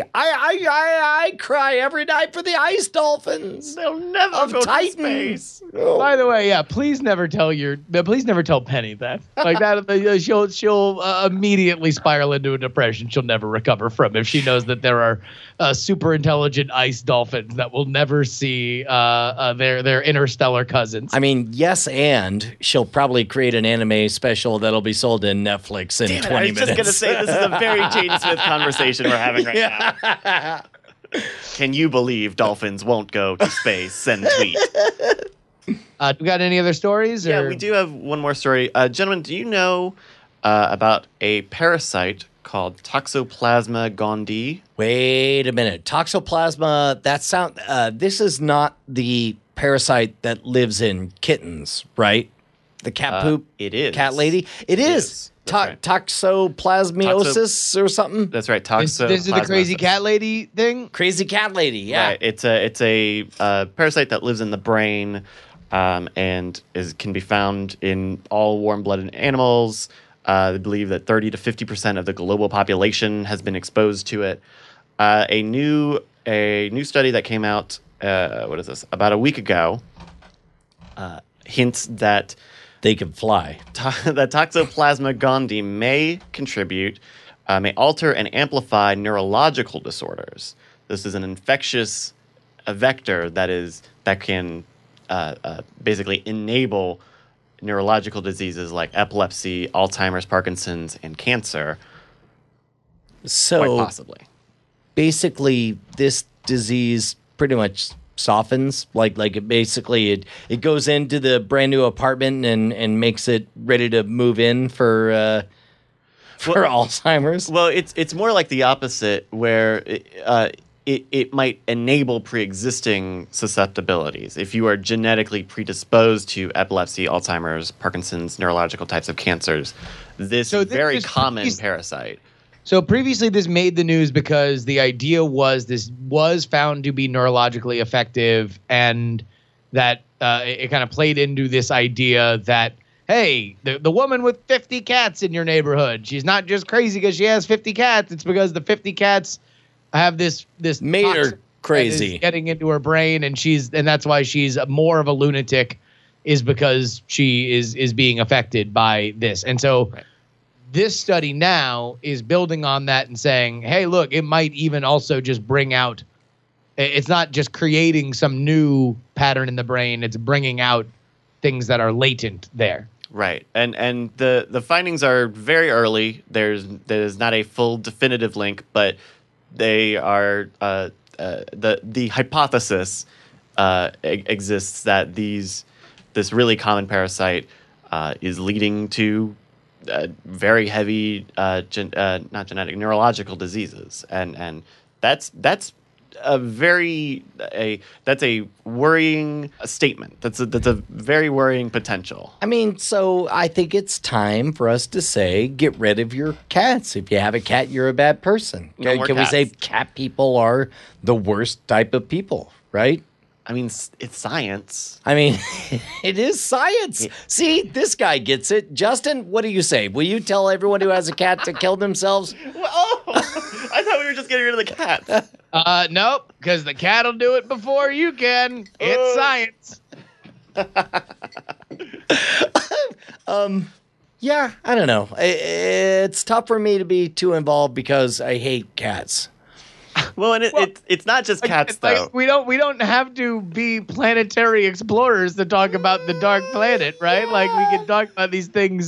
I cry every night for the ice dolphins. They'll never Of go Titan. to space. By the way, yeah, please never tell Penny that. Like that, she'll immediately spiral into a depression she'll never recover from if she knows that there are super intelligent ice dolphins that will never see their interstellar cousins. I mean, yes, and she'll probably create an anime special that'll be sold in Netflix in Damn it, 20 I was minutes. just going to say, this is a very Jaden Smith conversation we're having right now. Can you believe dolphins won't go to space? Send tweet. We got any other stories? Yeah, or? we do have one more story. Gentlemen, do you know about a parasite called Toxoplasma gondii? Wait a minute. Toxoplasma, this is not the parasite that lives in kittens, right? The cat poop? It is. Cat lady? It is. That's right. Toxoplasmosis or something? That's right. This is the crazy cat lady thing. Crazy cat lady, yeah. Right. It's a parasite that lives in the brain, and can be found in all warm-blooded animals. They believe that 30 to 50% of the global population has been exposed to it. A new study that came out, about a week ago, hints that They can fly. that Toxoplasma gondii may alter and amplify neurological disorders. This is an infectious vector that can basically enable neurological diseases like epilepsy, Alzheimer's, Parkinson's, and cancer. Quite So possibly. basically, this disease pretty much softens, like it goes into the brand new apartment and makes it ready to move in for Alzheimer's. Well, it's more like the opposite, where it might enable pre-existing susceptibilities. If you are genetically predisposed to epilepsy, Alzheimer's, Parkinson's, neurological types of cancers, this very common parasite. So previously, this made the news because the idea was this was found to be neurologically effective, and that it kind of played into this idea that, hey, the woman with 50 cats in your neighborhood, she's not just crazy because she has 50 cats. It's because the 50 cats have this Made her toxin crazy. that is getting into her brain, and that's why she's more of a lunatic, is because she is being affected by this. And so this study now is building on that and saying, hey, look, it might even also just bring out, it's not just creating some new pattern in the brain, it's bringing out things that are latent there. Right, and the findings are very early. There's not a full definitive link, but they are the hypothesis exists that this really common parasite is leading to very heavy not genetic, neurological diseases, and that's a worrying statement. That's a very worrying potential. I mean, so I think it's time for us to say, get rid of your cats. If you have a cat, you're a bad person. No more Can we say cats. cat people are the worst type of people, right? I mean, it's science. I mean, it is science. See, this guy gets it. Justin, what do you say? Will you tell everyone who has a cat to kill themselves? Oh, I thought we were just getting rid of the cats. Nope, because the cat will do it before you can. It's science. Yeah, I don't know. It's tough for me to be too involved because I hate cats. Well, and it's not just cats, Like, though. we don't have to be planetary explorers to talk about the dark planet, right? Like we can talk about these things,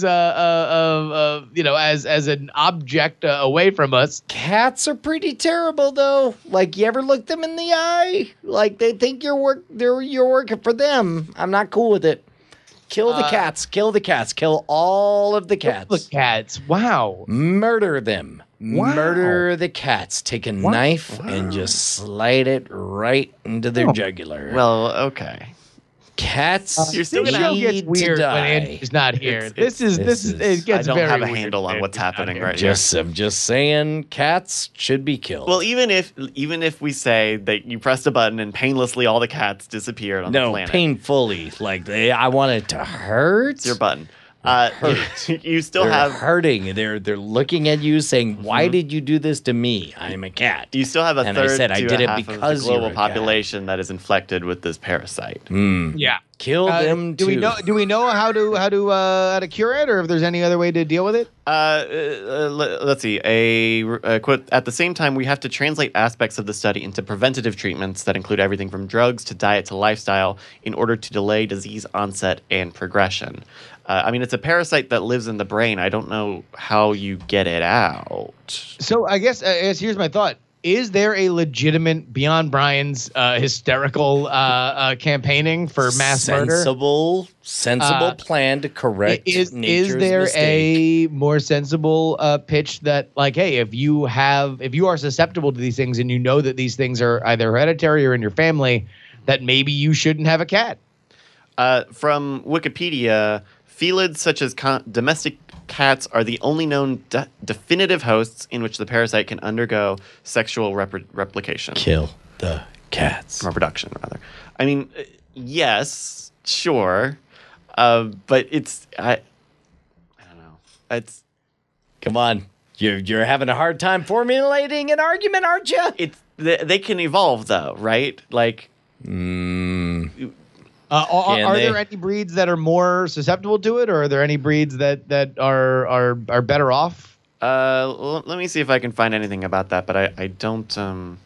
as an object away from us. Cats are pretty terrible, though. Like, you ever look them in the eye? Like, they think you're working for them. I'm not cool with it. Kill the cats. Kill the cats. Kill all of the cats. The cats. Wow. Murder them. Wow. Murder the cats. Take a knife and just slide it right into their jugular. Well, okay. Cats. You're still This gonna show need gets to weird when die. Andrew's not here. It's- This is it gets I don't very have a weird handle when on what's Andrew's not happening here. right here. I'm just saying, cats should be killed. Well, even if we say that you pressed a button and painlessly all the cats disappeared on the no, planet, painfully. Like I want it to hurt. it's your button. You still They're have hurting. They're looking at you, saying, "Why did you do this to me? I'm a cat." you still have a And I third said I to did a it half of the because global you're a cat. population that is infected with this parasite. Yeah. Kill them do too. we know how to cure it, or if there's any other way to deal with it? Let's see. A quote. At the same time, we have to translate aspects of the study into preventative treatments that include everything from drugs to diet to lifestyle in order to delay disease onset and progression. I mean, it's a parasite that lives in the brain. I don't know how you get it out. So I guess here's my thought. Is there a legitimate, beyond Brian's hysterical campaigning for mass murder? sensible plan to correct Is nature's there mistake. a more sensible pitch that, like, hey, if you are susceptible to these things and you know that these things are either hereditary or in your family, that maybe you shouldn't have a cat? From Wikipedia, felids such as domestic cats are the only known definitive hosts in which the parasite can undergo sexual replication. Kill the cats? Reproduction, rather. I mean, yes, sure, but it's I don't know. It's Come on, you're having a hard time formulating an argument, aren't you? they can evolve though, right? Like. Are there any breeds that are more susceptible to it, or are there any breeds that are better off? Let me see if I can find anything about that, but I don't.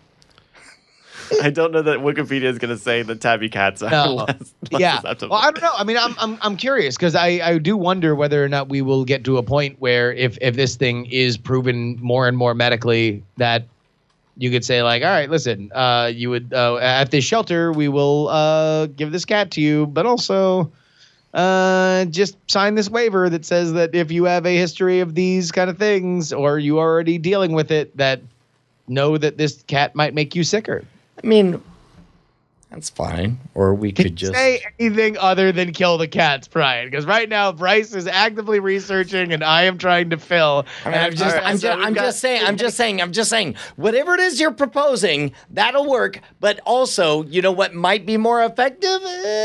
I don't know that Wikipedia is going to say that tabby cats are less susceptible. Well, I don't know. I mean, I'm curious because I do wonder whether or not we will get to a point where if this thing is proven more and more medically that you could say, like, all right, listen, you would at this shelter we will give this cat to you, but also just sign this waiver that says that if you have a history of these kind of things or you are already dealing with it, that know that this cat might make you sicker. I mean, that's fine. Or we could just say anything other than kill the cats, Brian, because right now Bryce is actively researching and I am trying to fill. I mean, I'm just saying, whatever it is you're proposing, that'll work. But also, you know what might be more effective?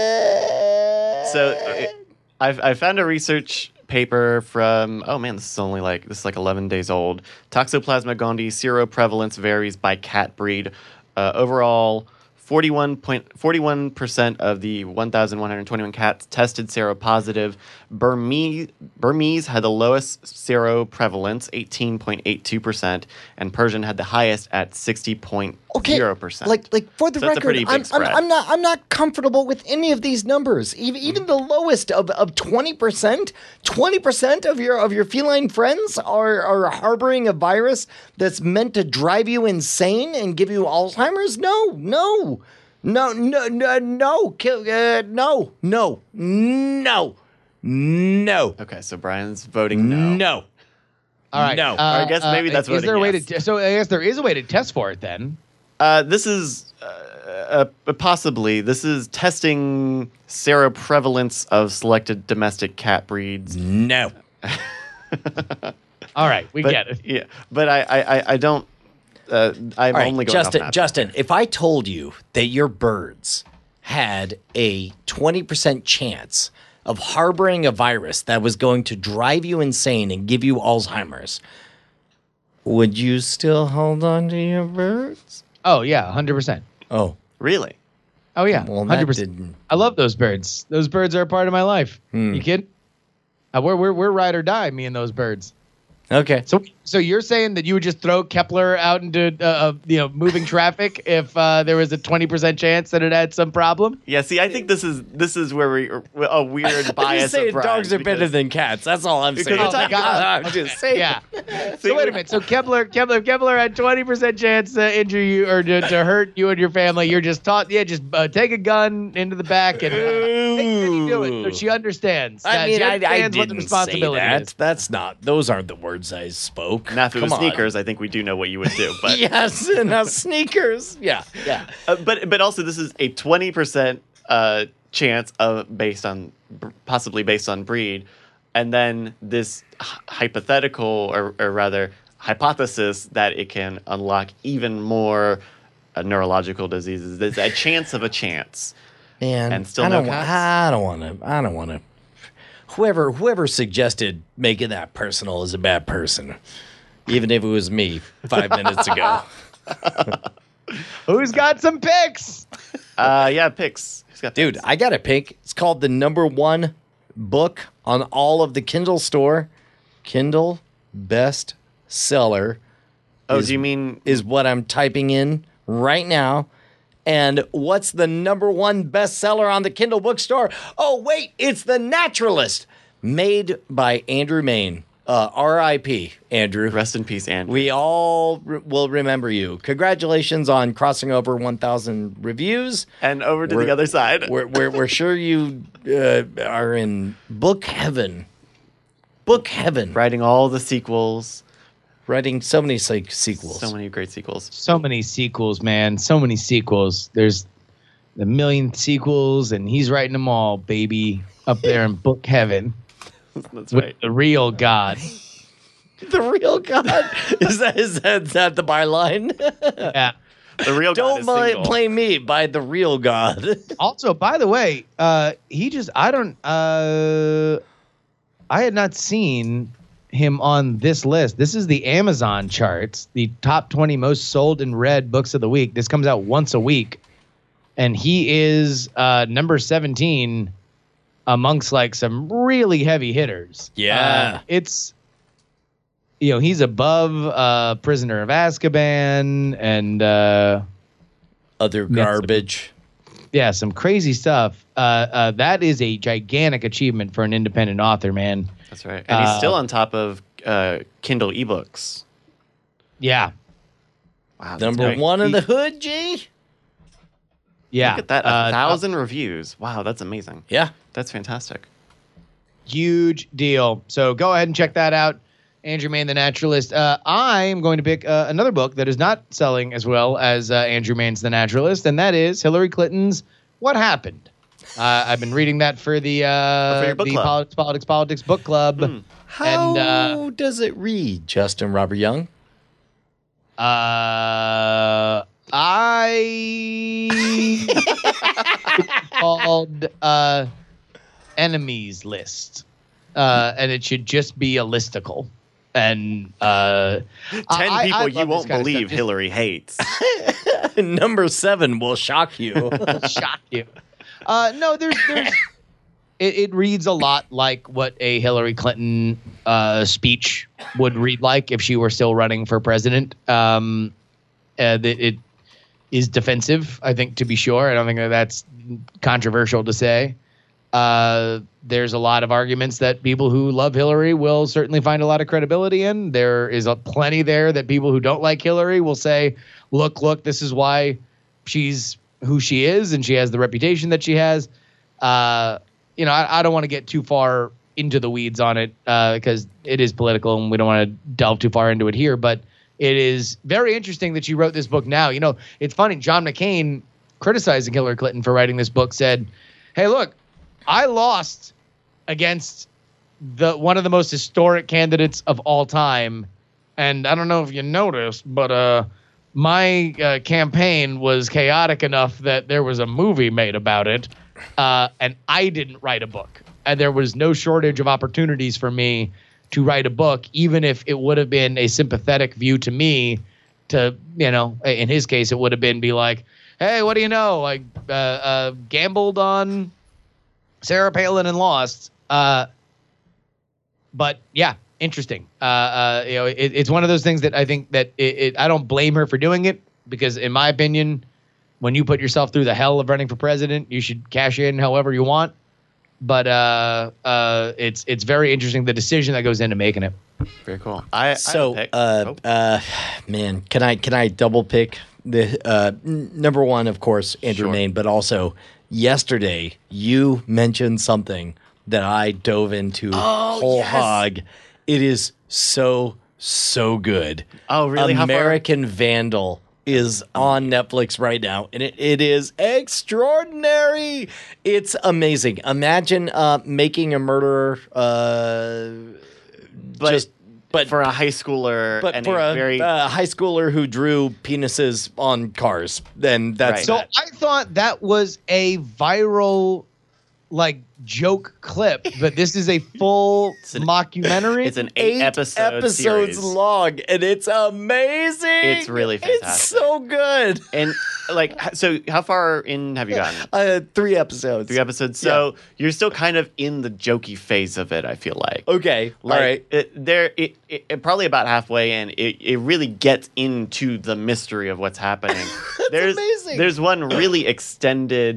So I found a research paper from, this is like 11 days old. Toxoplasma gondii seroprevalence varies by cat breed. Overall, 41% of the 1,121 cats tested seropositive. Burmese had the lowest seroprevalence, 18.82%, and Persian had the highest at 60.0%. Like for the So that's a pretty record, big spread. I'm not comfortable with any of these numbers. Even the lowest of 20%. 20% of your feline friends are harboring a virus that's meant to drive you insane and give you Alzheimer's. No. Okay, so Brian's voting no. No. All right. No. I guess maybe that's is there a way voting to? So I guess there is a way to test for it then. This is possibly. This is testing seroprevalence of selected domestic cat breeds. No. All right, we But, get it. Yeah, but I don't. I'm All right, only going off Justin, if I told you that your birds had a 20% chance of harboring a virus that was going to drive you insane and give you Alzheimer's, would you still hold on to your birds? Oh yeah, 100%. Oh, Really? Oh yeah, well, that 100%. didn't. I love those birds. Those birds are a part of my life. You kidding? We're ride or die. Me and those birds. Okay. So you're saying that you would just throw Kepler out into moving traffic if there was a 20% chance that it had some problem? Yeah. See, I think this is where a weird bias. I'm just saying of Brian, dogs are better because- than cats. That's all I'm saying. Because Oh my God. I'm just saying. Yeah. So wait a minute. So Kepler had 20% chance to injure you or to hurt you and your family. You're just taught, just take a gun into the back and do it. So she understands. I mean, She I understands what the didn't say responsibility that. is. Those aren't the words I spoke. Now, if it was Come on. sneakers, I think we do know what you would do. But Yes, and sneakers. Yeah. but also this is a 20% chance of possibly based on breed, and then this hypothetical or rather hypothesis that it can unlock even more neurological diseases. There's a chance of a chance. Man, And still I no don't, cuts? I don't want to. Whoever suggested making that personal is a bad person, even if it was me 5 minutes ago. Who's got some picks? Yeah, picks. Who's got Dude, picks? I got a pick. It's called the #1 book on all of the Kindle store. Kindle best seller Oh, do you mean is what I'm typing in right now. And what's the #1 bestseller on the Kindle bookstore? Oh, wait, it's The Naturalist, made by Andrew Main. R.I.P., Andrew. rest in peace, Andrew? We all will remember you. Congratulations on crossing over 1,000 reviews. And over to We're- the other side. We're sure you are in book heaven. Book heaven. Writing all the sequels. Writing so many sequels. So many great sequels. So many sequels, man. So many sequels. There's a million sequels, and he's writing them all, baby, up there in book heaven That's with right. the real God. The real God. is that the byline? Yeah. The real God is Don't single. blame me by the real God. Also, by the way, I had not seen him on this list. This is the Amazon charts, the top 20 most sold and read books of the week. This comes out once a week, and he is number 17 amongst like some really heavy hitters. Yeah. It's he's above Prisoner of Azkaban and Other garbage. yeah, some crazy stuff. That is a gigantic achievement for an independent author, man. That's right. And he's still on top of Kindle ebooks. Yeah. Wow. that's Number great. 1 in the hood, G? Yeah. Look at that. 1,000 reviews. Wow, that's amazing. Yeah. That's fantastic. Huge deal. So go ahead and check that out. Andrew Main, The Naturalist. I'm going to pick another book that is not selling as well as Andrew Main's The Naturalist, and that is Hillary Clinton's What Happened. I've been reading that for the your book club. Politics book club. How does it read, Justin Robert Young? I it's called Enemies List, and it should just be a listicle. And 10 people I you love this won't kind of believe stuff. Hillary hates. Number 7 will shock you. Just shock you. No, there's it reads a lot like what a Hillary Clinton speech would read like if she were still running for president. It is defensive, I think, to be sure. I don't think that's controversial to say. There's a lot of arguments that people who love Hillary will certainly find a lot of credibility in. There is plenty there that people who don't like Hillary will say, look, this is why she's who she is and she has the reputation that she has. I don't want to get too far into the weeds on it because it is political and we don't want to delve too far into it here. But it is very interesting that she wrote this book now. It's funny. John McCain, criticizing Hillary Clinton for writing this book, said, hey, look, I lost against one of the most historic candidates of all time. And I don't know if you noticed, but my campaign was chaotic enough that there was a movie made about it. And I didn't write a book. And there was no shortage of opportunities for me to write a book, even if it would have been a sympathetic view to me to, in his case, it would have been be like, hey, what do you know? I gambled on Sarah Palin and lost. But yeah, interesting. It's one of those things that I think that I don't blame her for doing it because in my opinion, when you put yourself through the hell of running for president, you should cash in however you want. But it's very interesting, the decision that goes into making it. Very cool. Man, can I double pick the number 1, of course, Andrew Sure. Main, but also yesterday you mentioned something that I dove into whole hog. It is so good. Oh, really? How far? American Vandal is on Netflix right now, and it is extraordinary. It's amazing. Imagine making a murderer, but for a high schooler, but and for a very high schooler who drew penises on cars, then that's Right. So that. I thought that was a viral, like, joke clip, but this is a full mockumentary. it's an 8 8-episode episodes series. long, and it's amazing. It's really It's fantastic. so good. And like, so how far in have you gotten? 3 episodes. 3 episodes. So you're still kind of in the jokey phase of it. I feel like. Okay. Like, All right. It probably about halfway in, it really gets into the mystery of what's happening. There's amazing. There's one really extended.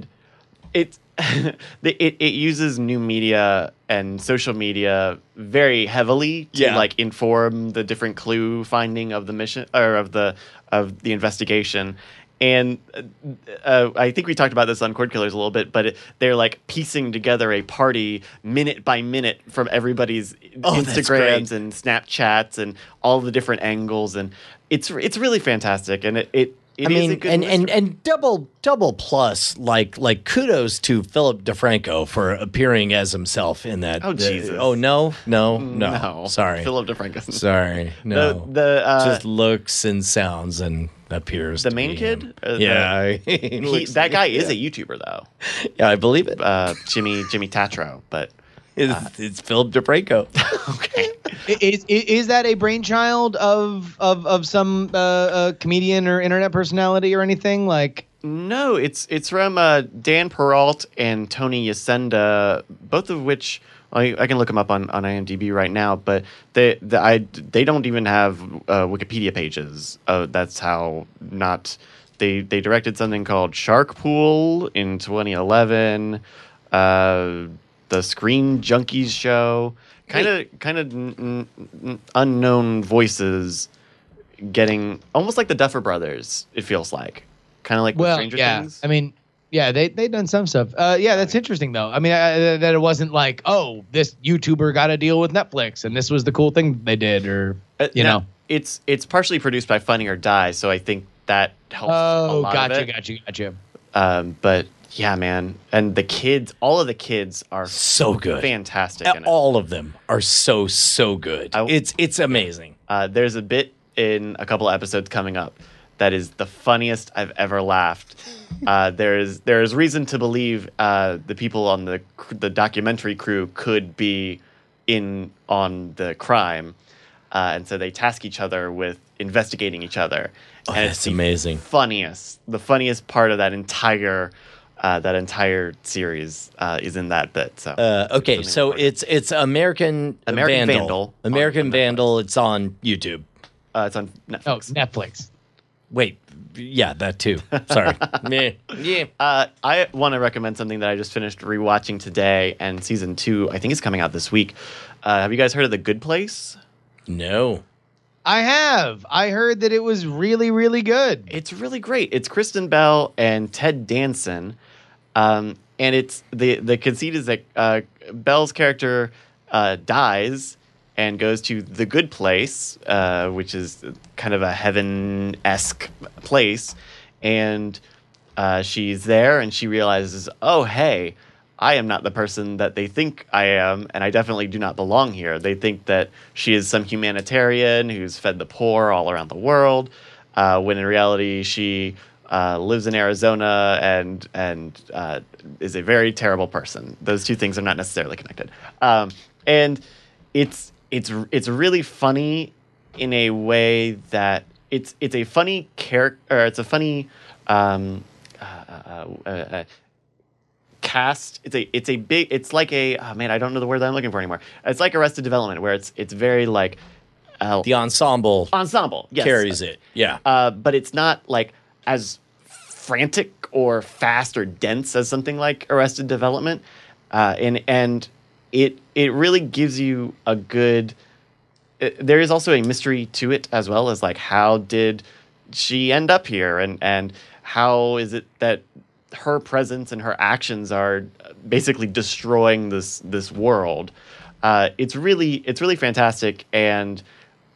It uses new media and social media very heavily to Yeah. like inform the different clue finding of the mission or of the investigation. And I think we talked about this on Cord Killers a little bit, but they're like piecing together a party minute by minute from everybody's that's Instagrams great. and Snapchats and all the different angles, and it's really fantastic. And it I is a mean, good mystery. and double plus, like kudos to Philip DeFranco for appearing as himself in that. Oh, Jesus. Oh no. no, Sorry. Philip DeFranco. Sorry. No. The Just looks and sounds and appears. the to main be kid. him. Or Yeah. that guy is a YouTuber though. Yeah, I believe it. Jimmy Tatro, but It's Philip DeFranco. okay. Is that a brainchild of some comedian or internet personality or anything? Like, No, it's from Dan Peralt and Tony Yacenda, both of which I can look them up on IMDb right now. But they don't even have Wikipedia pages. That's how not they directed something called Shark Pool in 2011. The Screen Junkies show, kind of unknown voices getting almost like the Duffer Brothers. It feels like kind of like with well, Stranger yeah. Things. I mean, yeah, they done some stuff. Yeah, that's interesting though. I mean, that it wasn't like, oh, this YouTuber got a deal with Netflix and this was the cool thing they did, or you Now, know. it's partially produced by Funny or Die, so I think that helps. a Oh, lot of it. gotcha. But yeah, man, and the kids, all of the kids are So good. fantastic. In it. All of them are so good. It's amazing. There's a bit in a couple of episodes coming up that is the funniest I've ever laughed. There is reason to believe the people on the documentary crew could be in on the crime, and so they task each other with investigating each other. Oh, And that's the amazing. the funniest part of that entire series is in that bit. So Okay, so it's American Vandal. American On Vandal. It's on YouTube. it's on Netflix. Oh, Netflix. Wait, yeah, that too. Sorry. Yeah. I want to recommend something that I just finished rewatching today, and season 2 I think is coming out this week. Have you guys heard of The Good Place? No. I have. I heard that it was really, really good. It's really great. It's Kristen Bell and Ted Danson, and it's the conceit is that Bell's character dies and goes to the good place, which is kind of a heaven-esque place, and she's there and she realizes, oh hey, I am not the person that they think I am, and I definitely do not belong here. They think that she is some humanitarian who's fed the poor all around the world, when in reality she lives in Arizona and is a very terrible person. Those two things are not necessarily connected. And it's really funny in a way that it's a funny character, or it's a funny cast. It's like a oh man, I don't know the word that I'm looking for anymore. It's like Arrested Development, where it's very like The ensemble ensemble, yes. carries it. Yeah. But it's not like as frantic or fast or dense as something like Arrested Development, and it really gives you a good. There is also a mystery to it as well as like how did she end up here, and how is it that her presence and her actions are basically destroying this world. It's really fantastic, and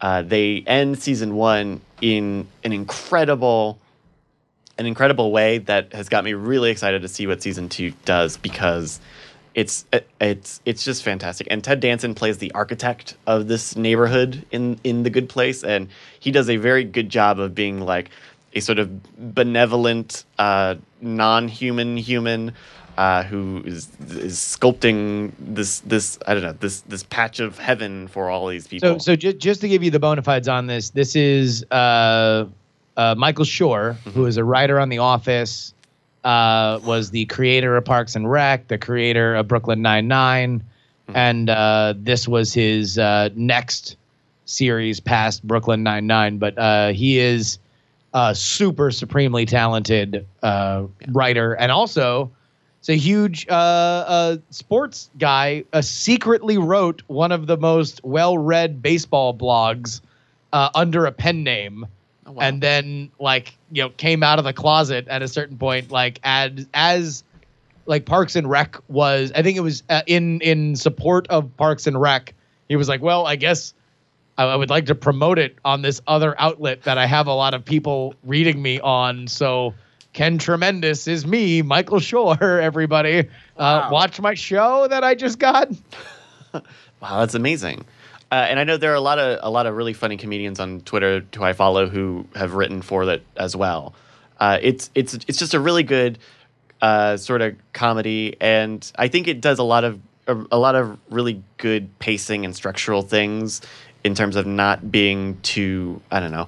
They end season 1 in an incredible way that has got me really excited to see what season 2 does, because it's just fantastic. And Ted Danson plays the architect of this neighborhood in The Good Place, and he does a very good job of being like a sort of benevolent, non-human human who is sculpting this I don't know, this patch of heaven for all these people. So just to give you the bona fides on this is Michael Schur, who is a writer on The Office, was the creator of Parks and Rec, the creator of Brooklyn Nine-Nine, and this was his next series past Brooklyn Nine-Nine. But he is a super supremely talented writer, and also is a huge sports guy. Secretly wrote one of the most well-read baseball blogs under a pen name. Oh, wow. And then, came out of the closet at a certain point, as Parks and Rec was. I think it was in support of Parks and Rec. He was like, well, I guess I would like to promote it on this other outlet that I have a lot of people reading me on. So Ken Tremendous is me, Michael Schur. Everybody, watch my show that I just got. Wow, that's amazing. And I know there are a lot of really funny comedians on Twitter who I follow who have written for that as well. It's just a really good sort of comedy, and I think it does a lot of really good pacing and structural things in terms of not being too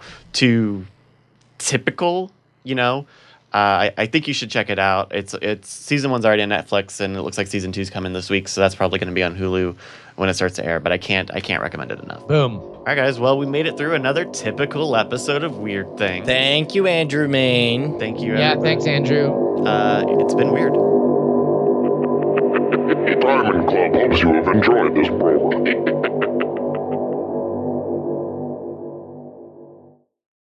typical. I think you should check it out. It's season 1's already on Netflix, and it looks like season 2's coming this week, so that's probably going to be on Hulu when it starts to air. But I can't recommend it enough. Boom. All right, guys. Well, we made it through another typical episode of Weird Things. Thank you, Andrew Main. Thank you. Yeah, everybody. thanks, Andrew. It's been weird. Diamond Club hopes you have enjoyed this program.